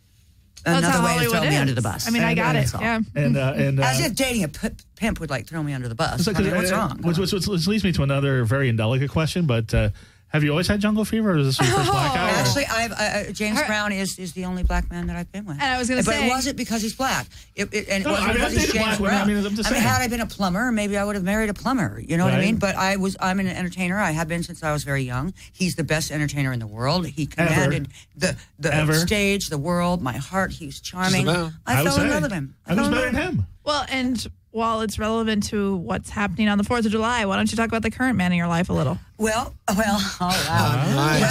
another way to throw me under the bus. I mean, I got it. Yeah. And as if dating a pimp would like throw me under the bus. I mean, what's wrong? Which leads me to another very indelicate question, but have you always had jungle fever, or is this your first black eye? Actually, James Brown is the only black man that I've been with. And I was going to say, but it wasn't because he's black. It wasn't because he's he's James Brown. I'm just saying. Had I been a plumber, maybe I would have married a plumber. You know what I mean? But I'm an entertainer. I have been since I was very young. He's the best entertainer in the world. He commanded the stage, the world, my heart. He was charming. I fell in love with him. I was better than him. Well, and while it's relevant to what's happening on the 4th of July, why don't you talk about the current man in your life a little? Well, oh wow.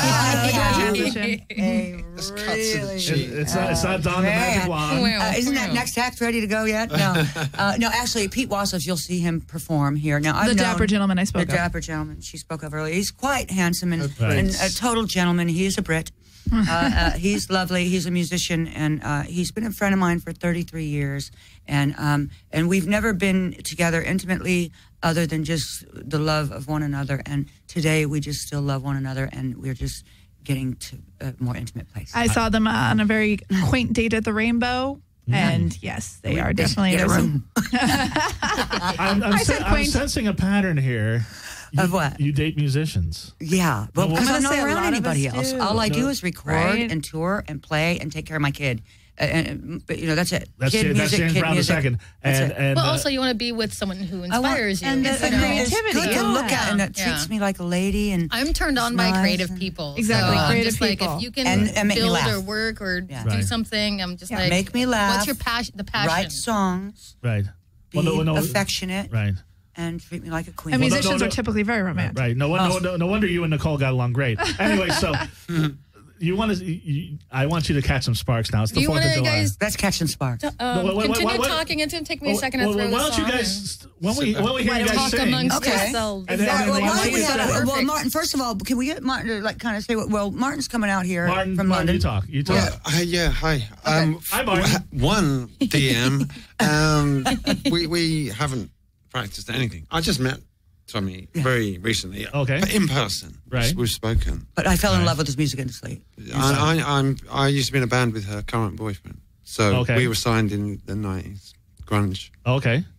It's not Don the Magic Wand. Isn't that next act ready to go yet? No. No, actually, Pete Wassoff, you'll see him perform here. Now, the dapper gentleman I spoke of. The dapper gentleman she spoke of earlier. He's quite handsome and a total gentleman. He is a Brit. He's lovely. He's a musician, and he's been a friend of mine for 33 years. And we've never been together intimately other than just the love of one another. And today we just still love one another, and we're just getting to a more intimate place. I saw them on a very quaint date at the Rainbow. And yes, they are definitely in a room. I'm sensing a pattern here. Of what? You date musicians. Yeah. Well, because I'm not say around anybody else. All I do is record and tour and play and take care of my kid. But, that's it. That's James Brown the second. But also you want to be with someone who inspires you. And the creativity. Good to look at, and that treats me like a lady. And I'm turned on by creative people. Exactly, so creative just people. Like if you can build or work or do something, I'm just like, make me laugh. What's your passion? The passion. Write songs. Right. Be affectionate. Right. And treat me like a queen. And musicians are typically very romantic. Right. No wonder you and Nicole got along great. Anyway, so I want you to catch some sparks now. It's the 4th of July. Guys, that's catching sparks. Continue talking. It's going to take me a second to throw this on. Why don't you guys, when we hear you guys sing. Okay. Well, Martin, first of all, can we get Martin to kind of say what, Martin's coming out here from London. You talk. Yeah, hi. Hi, Martin. 1 p.m. We haven't practiced anything. I just met Tommy very recently. Okay. But in person. Right. We've spoken. But I fell in love with his music industry. I used to be in a band with her current boyfriend. So we were signed in the 90s. Grunge. Okay.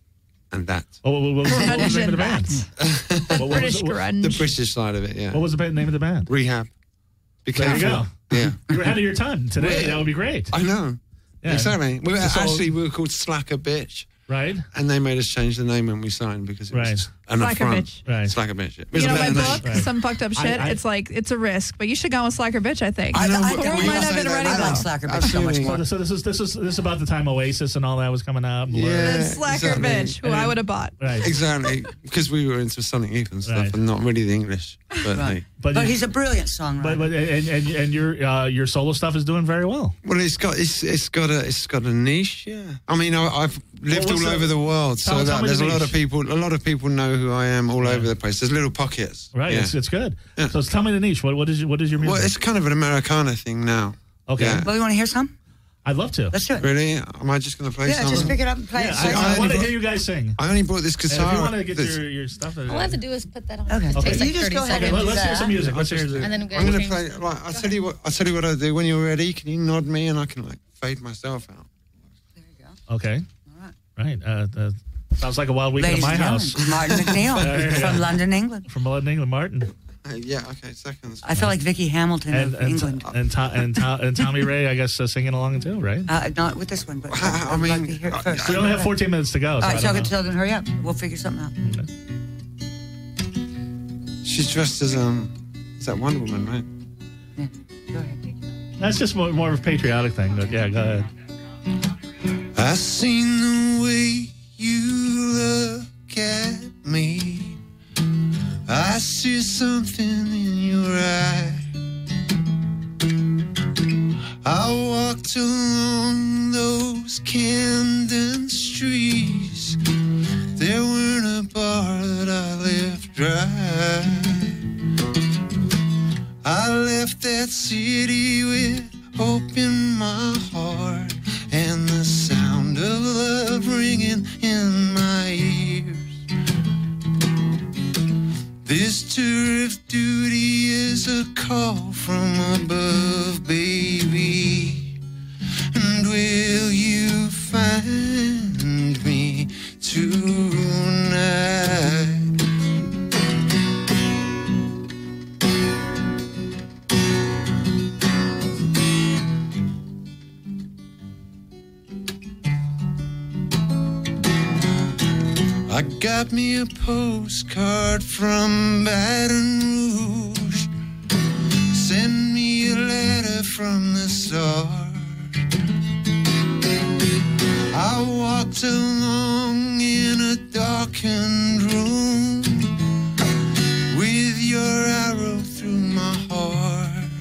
and that. Oh, what was the name of the band? British grunge. The British side of it, yeah. What was the name of the band? Rehab. Be There you careful. go. Yeah. You were ahead of your time today. That would be great. I know. Yeah. Exactly. We were called Slacker Bitch. Right? And they made us change the name when we signed because it was just an Slacker affront. Bitch. Right. Slacker Bitch. It You was know, a my better book, name. Some fucked up shit. I- it's like, it's a risk, but you should go with Slacker Bitch, I think. I know. The world might have been ready I though. like Slacker Bitch so much more. So this is about the time Oasis and all that was coming out. Blur. Yeah. And Slacker exactly. Bitch, who I would have bought. Right. Exactly. Because we were into Sonic Youth and stuff Right. and not really the English. But hey. But he's a brilliant songwriter. But and your solo stuff is doing very well. Well, it's got a niche, yeah. I mean, I've lived Well, what's all over the world, so tell that me there's the a lot niche. of people know who I am all over the place. There's little pockets, Right. Yeah. It's good. Yeah. So tell me the niche. What is your music? Well, it's kind of an Americana thing now. Okay. Yeah. Well, you want to hear some? I'd love to. Let's do it. Really? Am I just going to play Yeah, something? just pick it up and play Yeah, it. I want to only hear you guys sing. I only brought this And if guitar. you want to get this- your stuff. All I have to do is put that on. Okay. It Okay. takes like You just 30 go ahead seconds. and do Let's hear that. some music. Let's hear. And then I'm going to play. Right, I'll tell you what I do. When you're ready, can you nod me and I can like fade myself out? There you go. Okay. All right. Right. Sounds like a wild weekend Ladies at my and house. gentlemen, Martin McNeil Yeah. from London, England. From London, England, Martin. Yeah. Okay. Seconds. I feel like Vicky Hamilton of England. And Tommy Ray, I guess, singing along too, right? Not with this one, but I I'd mean, like to hear it first. We only have 14 minutes to go. All right, I don't know. tell them hurry up. We'll figure something out. She's dressed as is that Wonder Woman, right? Yeah. Go ahead. That's just more of a patriotic thing, but yeah, go ahead. I seen the way you look at me. I see something in your eye. I walked along those Camden streets. There weren't a bar that I left dry. I left that city with hope in my heart and the sound of love ringing in my ears. This tour of duty is a call from above, baby. And will you find me tonight? I got me a postcard from Baton Rouge. Send me a letter from the start. I walked along in a darkened room with your arrow through my heart.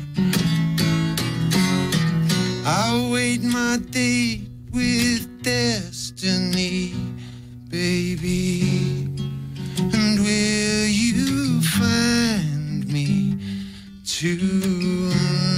I wait my date with destiny, baby. And will you find me tonight?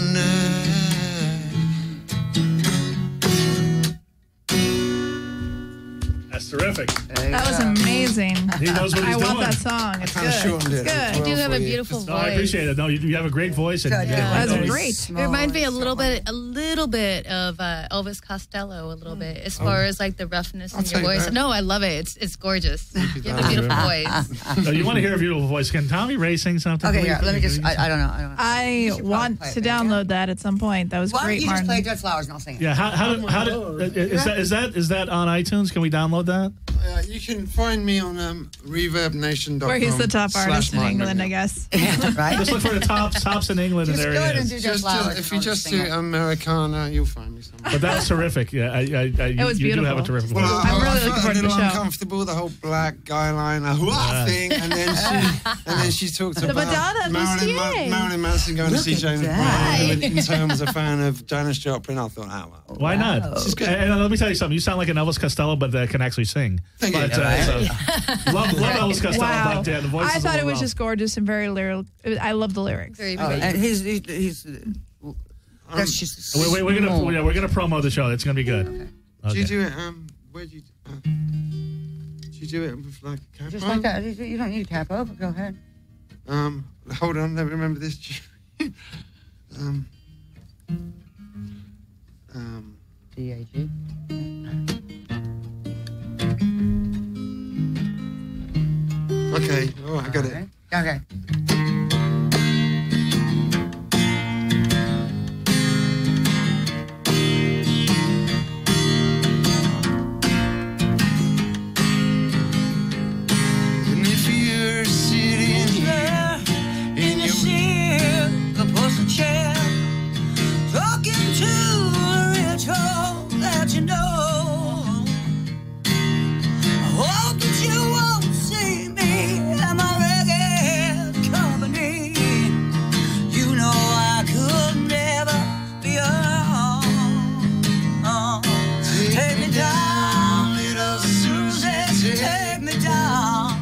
That's terrific. That was amazing. He knows what he's I doing. love that song. It's kinda good. shortened It's it. good. You do have a beautiful No, I voice. appreciate it. No, you have a great voice. And, Good. That was and- great. It reminds me a little bit of Elvis Costello, a little bit, as far as like the roughness in I'll your take voice. that. No, I love it. It's gorgeous. You have a beautiful voice. No, you want to hear a beautiful voice. Can Tommy Ray sing something? Okay, please? here, let me just, I don't know. I should probably want play it, to maybe, download that at some point. That was Why don't great, you just Martin. play Dead Flowers and I'll sing it? Yeah, how did is that on iTunes? Can we download that? You can find me on reverbnation.com. Where he's the top artist in /Martin England, I McNeil. guess. Right? Just look for the tops in England, Just and go there ahead it and is. do Dead Flowers. If and you I'll just sing do it. Americana, you'll find me somewhere. But that's terrific. Yeah, It was you do have a beautiful. terrific Well, voice. I'm really I looking felt forward a to the little show. uncomfortable, the whole black guy line, thing, and then she talked about Madonna Bustier. Marilyn Manson going to see James that. Brown. And so I was a fan of Janis Joplin. I thought, well. Why not? is good. And let me tell you something. You sound like an Elvis Costello, but that can actually sing. Thank you. But, love Elvis Costello. Wow. But, the voice I is a thought it little was rough. just gorgeous and very lyrical. I love the lyrics. Very Oh, pretty. and he's that's just We're gonna promo the show. It's gonna be good. Do you Okay. do it? Where do you? Do you do it with like a cap just on? like that. You don't need a cap over. Go ahead. Hold on. Let me remember this. D-A-G. Okay. Oh, I got it. Okay. And if you're sitting here in your seat, the chair, talking to a rich hole that you know. I hope that you won't see me and my reggae company. You know I could never be alone. Take me down, little Susie, take me down.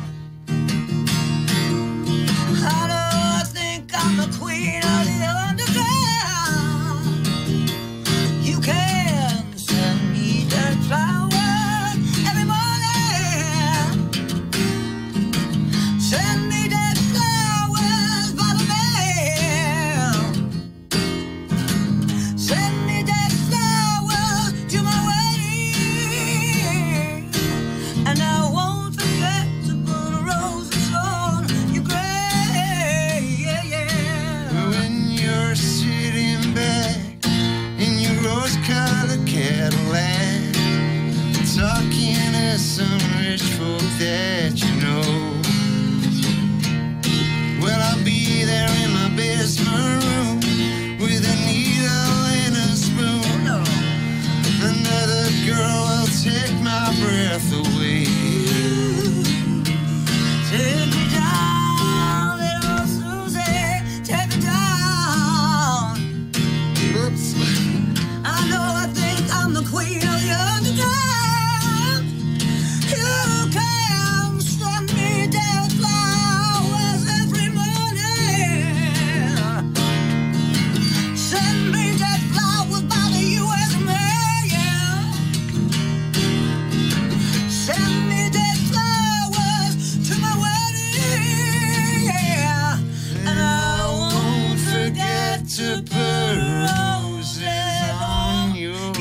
I know I think I'm the queen of the underground. You can send me that flower every morning. Send me that flowers by the mail. Send me that flowers to my wedding. And I won't forget to put roses on your grave. Yeah, yeah. when you're sitting back in your rose-colored Cadillac, talking to some rich folk that you know. Well, I'll be there in my basement room with a needle and a spoon. Another girl will take my breath away. Take me down, little Susie, take me down. Oops. I know I think I'm the queen of the underground. You can send me their flowers every morning. Send me their flowers by the U.S. mail. Send me their flowers to my wedding. And I won't forget to put roses on your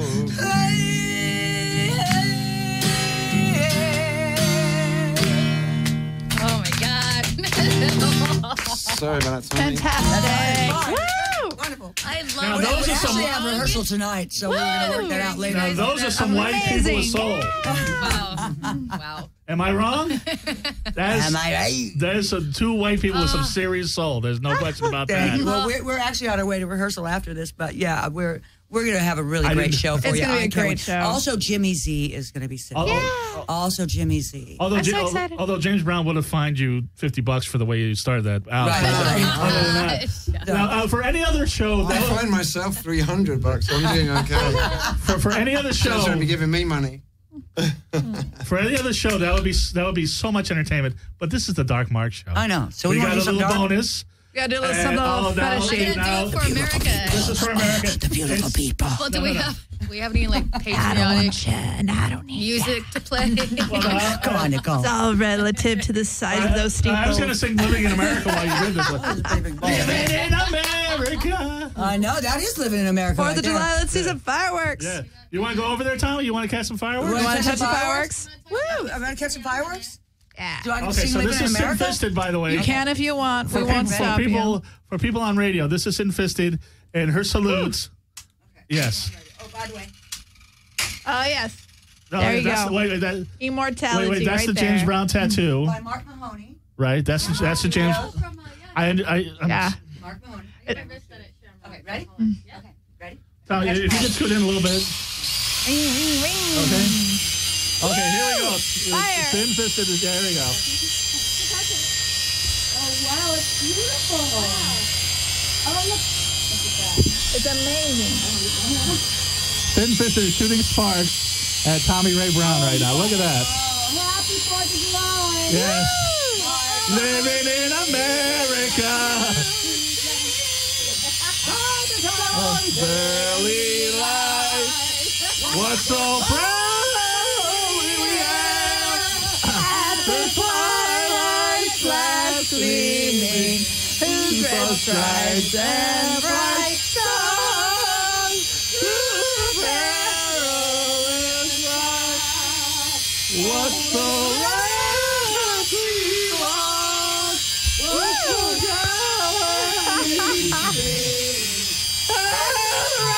Oh my God. Sorry about that, Tony. Fantastic. Woo! Wonderful. I Now, love those We are some- actually have rehearsal tonight, so we're going to work that out later. Now, those are some white people with soul. Wow. Wow. Am I wrong? Am I right? There's two white people with some serious soul. There's no question about that. Well, we're actually on our way to rehearsal after this, but yeah, we're going to have a really I great didn't- show for It's you. gonna be a I can't great wait. show. Also, Jimmy Z is going to be sitting. Also, Jimmy Z. Although, I'm so excited. although James Brown would have fined you $50 for the way you started that out. Right. Other than that. Now, for any other show, I find myself $300. I'm doing okay. for any other show, Shows going to be giving me money. for any other show, that would be so much entertainment. But this is the Dark Mark show. I know. So we we want got to a do little some dark. bonus. We gotta do a little And something all little down- fetishy. Gonna do it for America. This is for America. The beautiful people. Well, do we have any like I don't patriotic want you, and I don't need music to play? Come on, Nicole. It's all relative to the size of those steeples. I was going to sing "Living in America" while you did this one. Living in America. I know that is living in America. 4th right of there. July, let's see some fireworks. Yeah. You want to go over there, Tommy? You want to catch some fireworks? Right. You want to touch the Fireworks? fireworks? Woo! I'm going to catch some fireworks. Yeah. Do I get to Okay, sing so Living this in is America? Sin-Fisted, by the way. You can if you want. We For won't people- stop you. For people on radio, this is Sin-Fisted, and her salutes. Yes. Oh, by the way. Oh, yes. No, There you that's go. Wait, that, Immortality wait, that's right the there. James Brown tattoo, By Mark Mahoney. right? That's the James. I'm, Yeah. Mark Mahoney. Okay, ready? Mm. Okay, ready? Tommy, if you could scoot in a little bit. Okay. Okay, here we go. Fire. Sin-Fisted. There we go. Wow, it's beautiful. Oh, look. It's amazing. Sin-Fisted is shooting sparks at Tommy Ray Brown right now. Look at that. Happy 4th of July. Yes. Living in America. Early light. What's so proudly we have the twilight's last gleaming, whose red stripes and bright stars through perilous life. What's so right we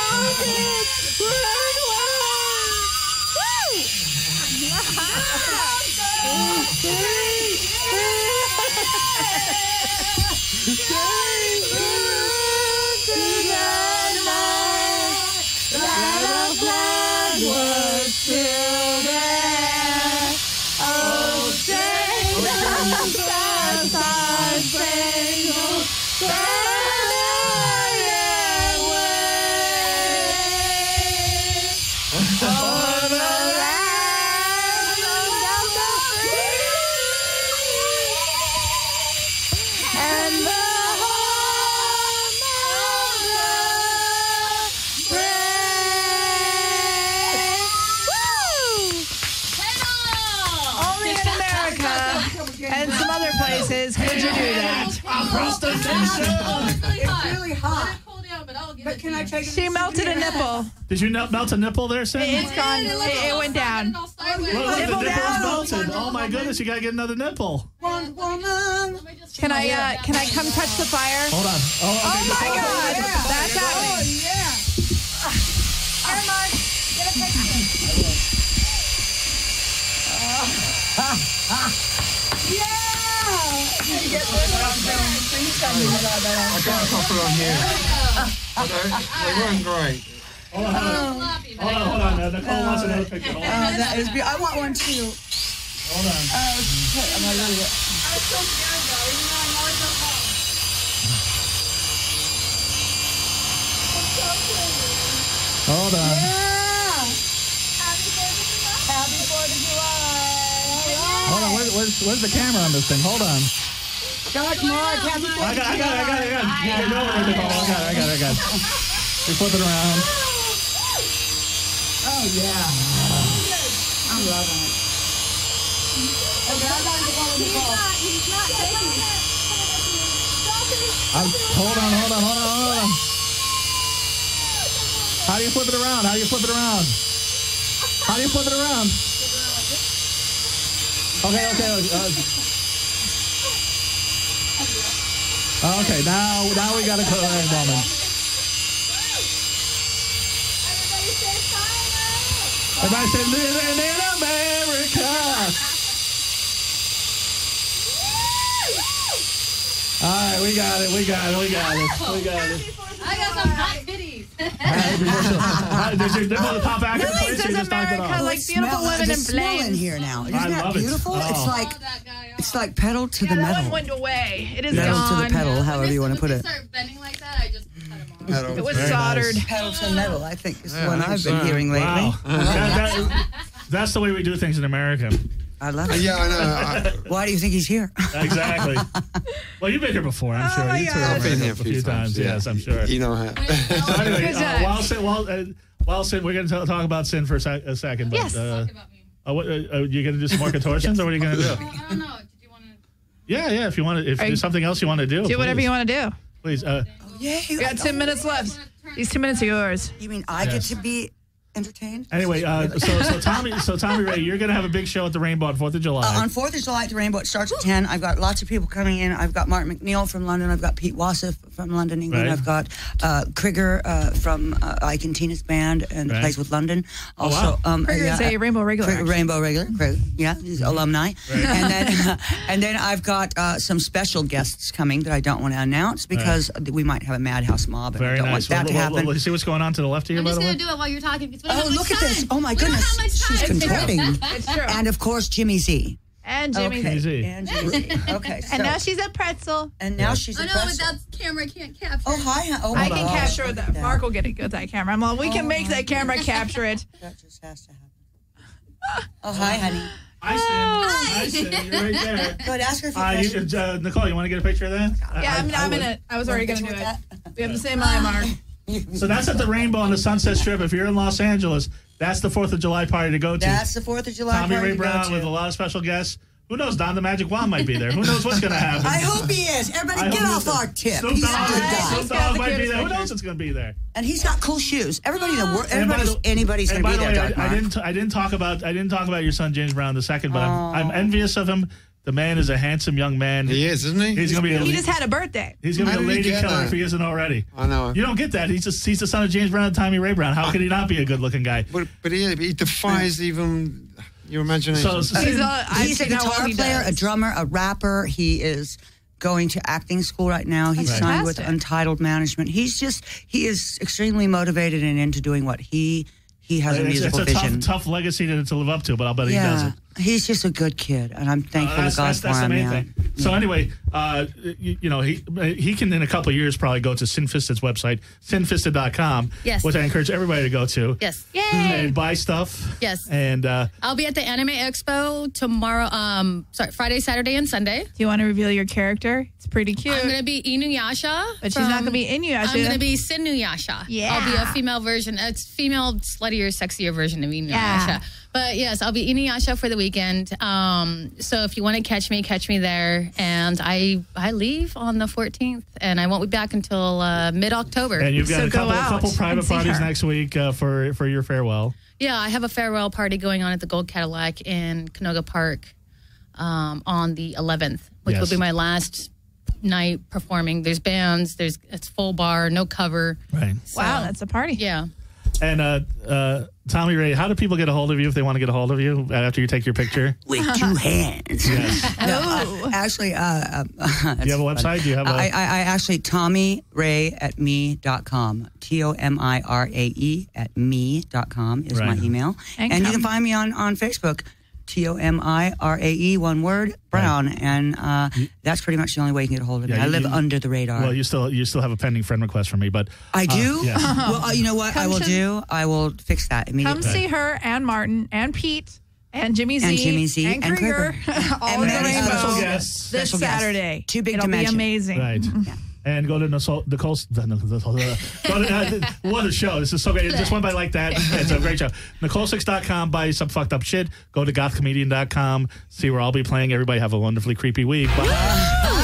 And some other places. Could you do that? It's really hot. But can I take it? She melted a nipple. Did you melt a nipple there, Sam? It's gone. It went down. Look, the nipple is melted. Oh my goodness, you gotta get another nipple. One woman. Can I come touch the fire? Hold on. Oh my God, that's happening. Yeah. Hi, Mark. Get a picture. I got a couple on here. They weren't great. Hold on. Nicole wants another picture. Hold on. That is I want one too. Hold on. I'm a little bit. Hold on. Happy 4th of July. Hold on. Where's the camera on this thing? Hold on. George Mark, happy 4th I got it. Yeah, go over there, Nicole. I got it. We flip it around. Oh, yeah. I'm loving it. Okay, I got the one with Nicole. He's not taking it. Hold on. How do you flip it around? Okay. Okay, now we got to go ahead, woman. Everybody say, living in America. All right, we got it. I got some hot titties. Does your nipple pop back in Really, place? Or you does just knocked it America off? like beautiful women in The smell in flames? here now. Isn't I that love it. beautiful? Oh. It's like pedal to the Yeah, that metal. one went away. It is Pedal gone. to the pedal, however you want to put it. Start bending like that, I just cut them off. It was Very soldered. nice. Pedal to the metal, I think, is the Yeah, one I think I've been so. hearing lately. Wow. That's the way we do things in America. I love it. Yeah, I know. Why do you think he's here? Exactly. Well, you've been here before, I'm sure. my You two God. have I've been here a few times. Yeah. Yes, I'm sure. You know how. So anyway, Good times. while Sin, we're going to talk about Sin for a second. But, Yes. Talk about me. you going to do some more contortions, or what are you going to do? I don't know. Did you want to? Yeah. If you want to, if Are there's you- something else you want to do, Do whatever please. you want to do. Please. Yeah. We got 10 minutes left. These 2 minutes are yours. You mean I get Yes. to be entertained? Anyway, so Tommy Ray, you're going to have a big show at the Rainbow on 4th of July. On 4th of July at the Rainbow, it starts at 10. I've got lots of people coming in. I've got Martin McNeil from London. I've got Pete Wasif from London, England. Right. I've got Krieger from Ike and Tina's band and Right. plays with London. Oh, Also, wow. Krieger is a Rainbow regular, Krieger, actually. Rainbow regular. Yeah, he's alumni. And then I've got some special guests coming that I don't want to announce because we might have a Madhouse mob, and I Very don't nice. want that to happen. Well, see what's going on to the left of you, I'm by just the way? going to do it while you're talking. Because we don't Oh, have much look at time. this. Oh, my We don't goodness. have much She's time. contorting. It's true. And, of course, Jimmy Z. And Jimmy. Okay. Z. And Jimmy Z. Okay. And so- now she's at Pretzel. And now she's I a know, but pretzel. that camera can't capture. Oh, hi. Oh, I my can God. capture Look that. at that. Mark will get it with that camera. I'm all, we can make that camera capture it. That just has to happen. Oh, hi, honey. Hi, Sin. You're right there. Go ahead, ask her a few questions. Nicole, you want to get a picture of that? Yeah, I'm in it. I was already going to do it. We have the same eye, Mark. So that's at the Rainbow on the Sunset Strip. If you're in Los Angeles, that's the 4th of July party to go to. That's the 4th of July Tommy party Ray to go Brown to. with a lot of special guests. Who knows? Don the Magic Wand might be there. Who knows what's going to happen? I hope he is. Everybody I get hope off so. our tip. Snoop He's a Dogg, good guy. Snoop got Dogg the might be cutest there. Who pictures. knows what's going to be there? And he's got cool shoes. Everybody in the world, And by the- anybody's and going to by be the there, way, Doc Mark. I didn't talk about your son James Brown II, but I'm envious of him The man is a handsome young man. He is, isn't he? He's going to be. He just had a birthday. He's going to be a How did he lady get killer that? if he isn't already. I know. You don't get that. He's the son of James Brown and Tommy Ray Brown. How could he not be a good-looking guy? But he defies even your imagination. He's a guitar player, a drummer, a rapper. He is going to acting school right now. He's signed with Untitled Management. He is extremely motivated and into doing what he has a musical vision. It's a tough legacy to live up to, but I'll bet he does it. He's just a good kid, and I'm thankful to God for him. That's the main thing. So anyway, he can in a couple of years probably go to Sinfisted's website, sinfisted.com, Yes. which I encourage everybody to go to. Yes. Yay! And buy stuff. Yes. And I'll be at the Anime Expo tomorrow. Friday, Saturday, and Sunday. Do you want to reveal your character? It's pretty cute. I'm going to be Inuyasha. But she's not going to be Inuyasha. I'm going to be Sinuyasha. Yeah. I'll be a female version. It's female, sluttier, sexier version of Inuyasha. Yeah. But yes, I'll be Inuyasha for the weekend. So if you want to catch me there. And I leave on the 14th, and I won't be back until mid-October. And you've got a couple private and see parties her. next week for your farewell. Yeah, I have a farewell party going on at the Gold Cadillac in Canoga Park on the 11th, which will be my last night performing. There's bands, it's full bar, no cover. Right. So, Wow, that's a party. Yeah. And Tommy Ray, how do people get a hold of you if they want to get a hold of you after you take your picture? With two hands. Yes. Actually, Do you have a website? Do you have a... I actually, TommyRay@me.com. TOMIRAE at me.com is my email. And you can find me on Facebook. TOMIRAE, one word, Brown, and that's pretty much the only way you can get a hold of me. I live under the radar. Well, you still have a pending friend request from me, but I do. Yes. Well, you know what I will do? I will fix that immediately. Come see her and Martin and Pete and Jimmy Z and Krieger all in the many Rainbow special guests. this Special guests. Saturday. Too big It'll to mention. be amazing. Right. Yeah. And go to Nicole's. What a show. This is so great. It just went by like that. It's a great show. Nicole6.com. Buy some fucked up shit. Go to gothcomedian.com. See where I'll be playing. Everybody have a wonderfully creepy week. Bye.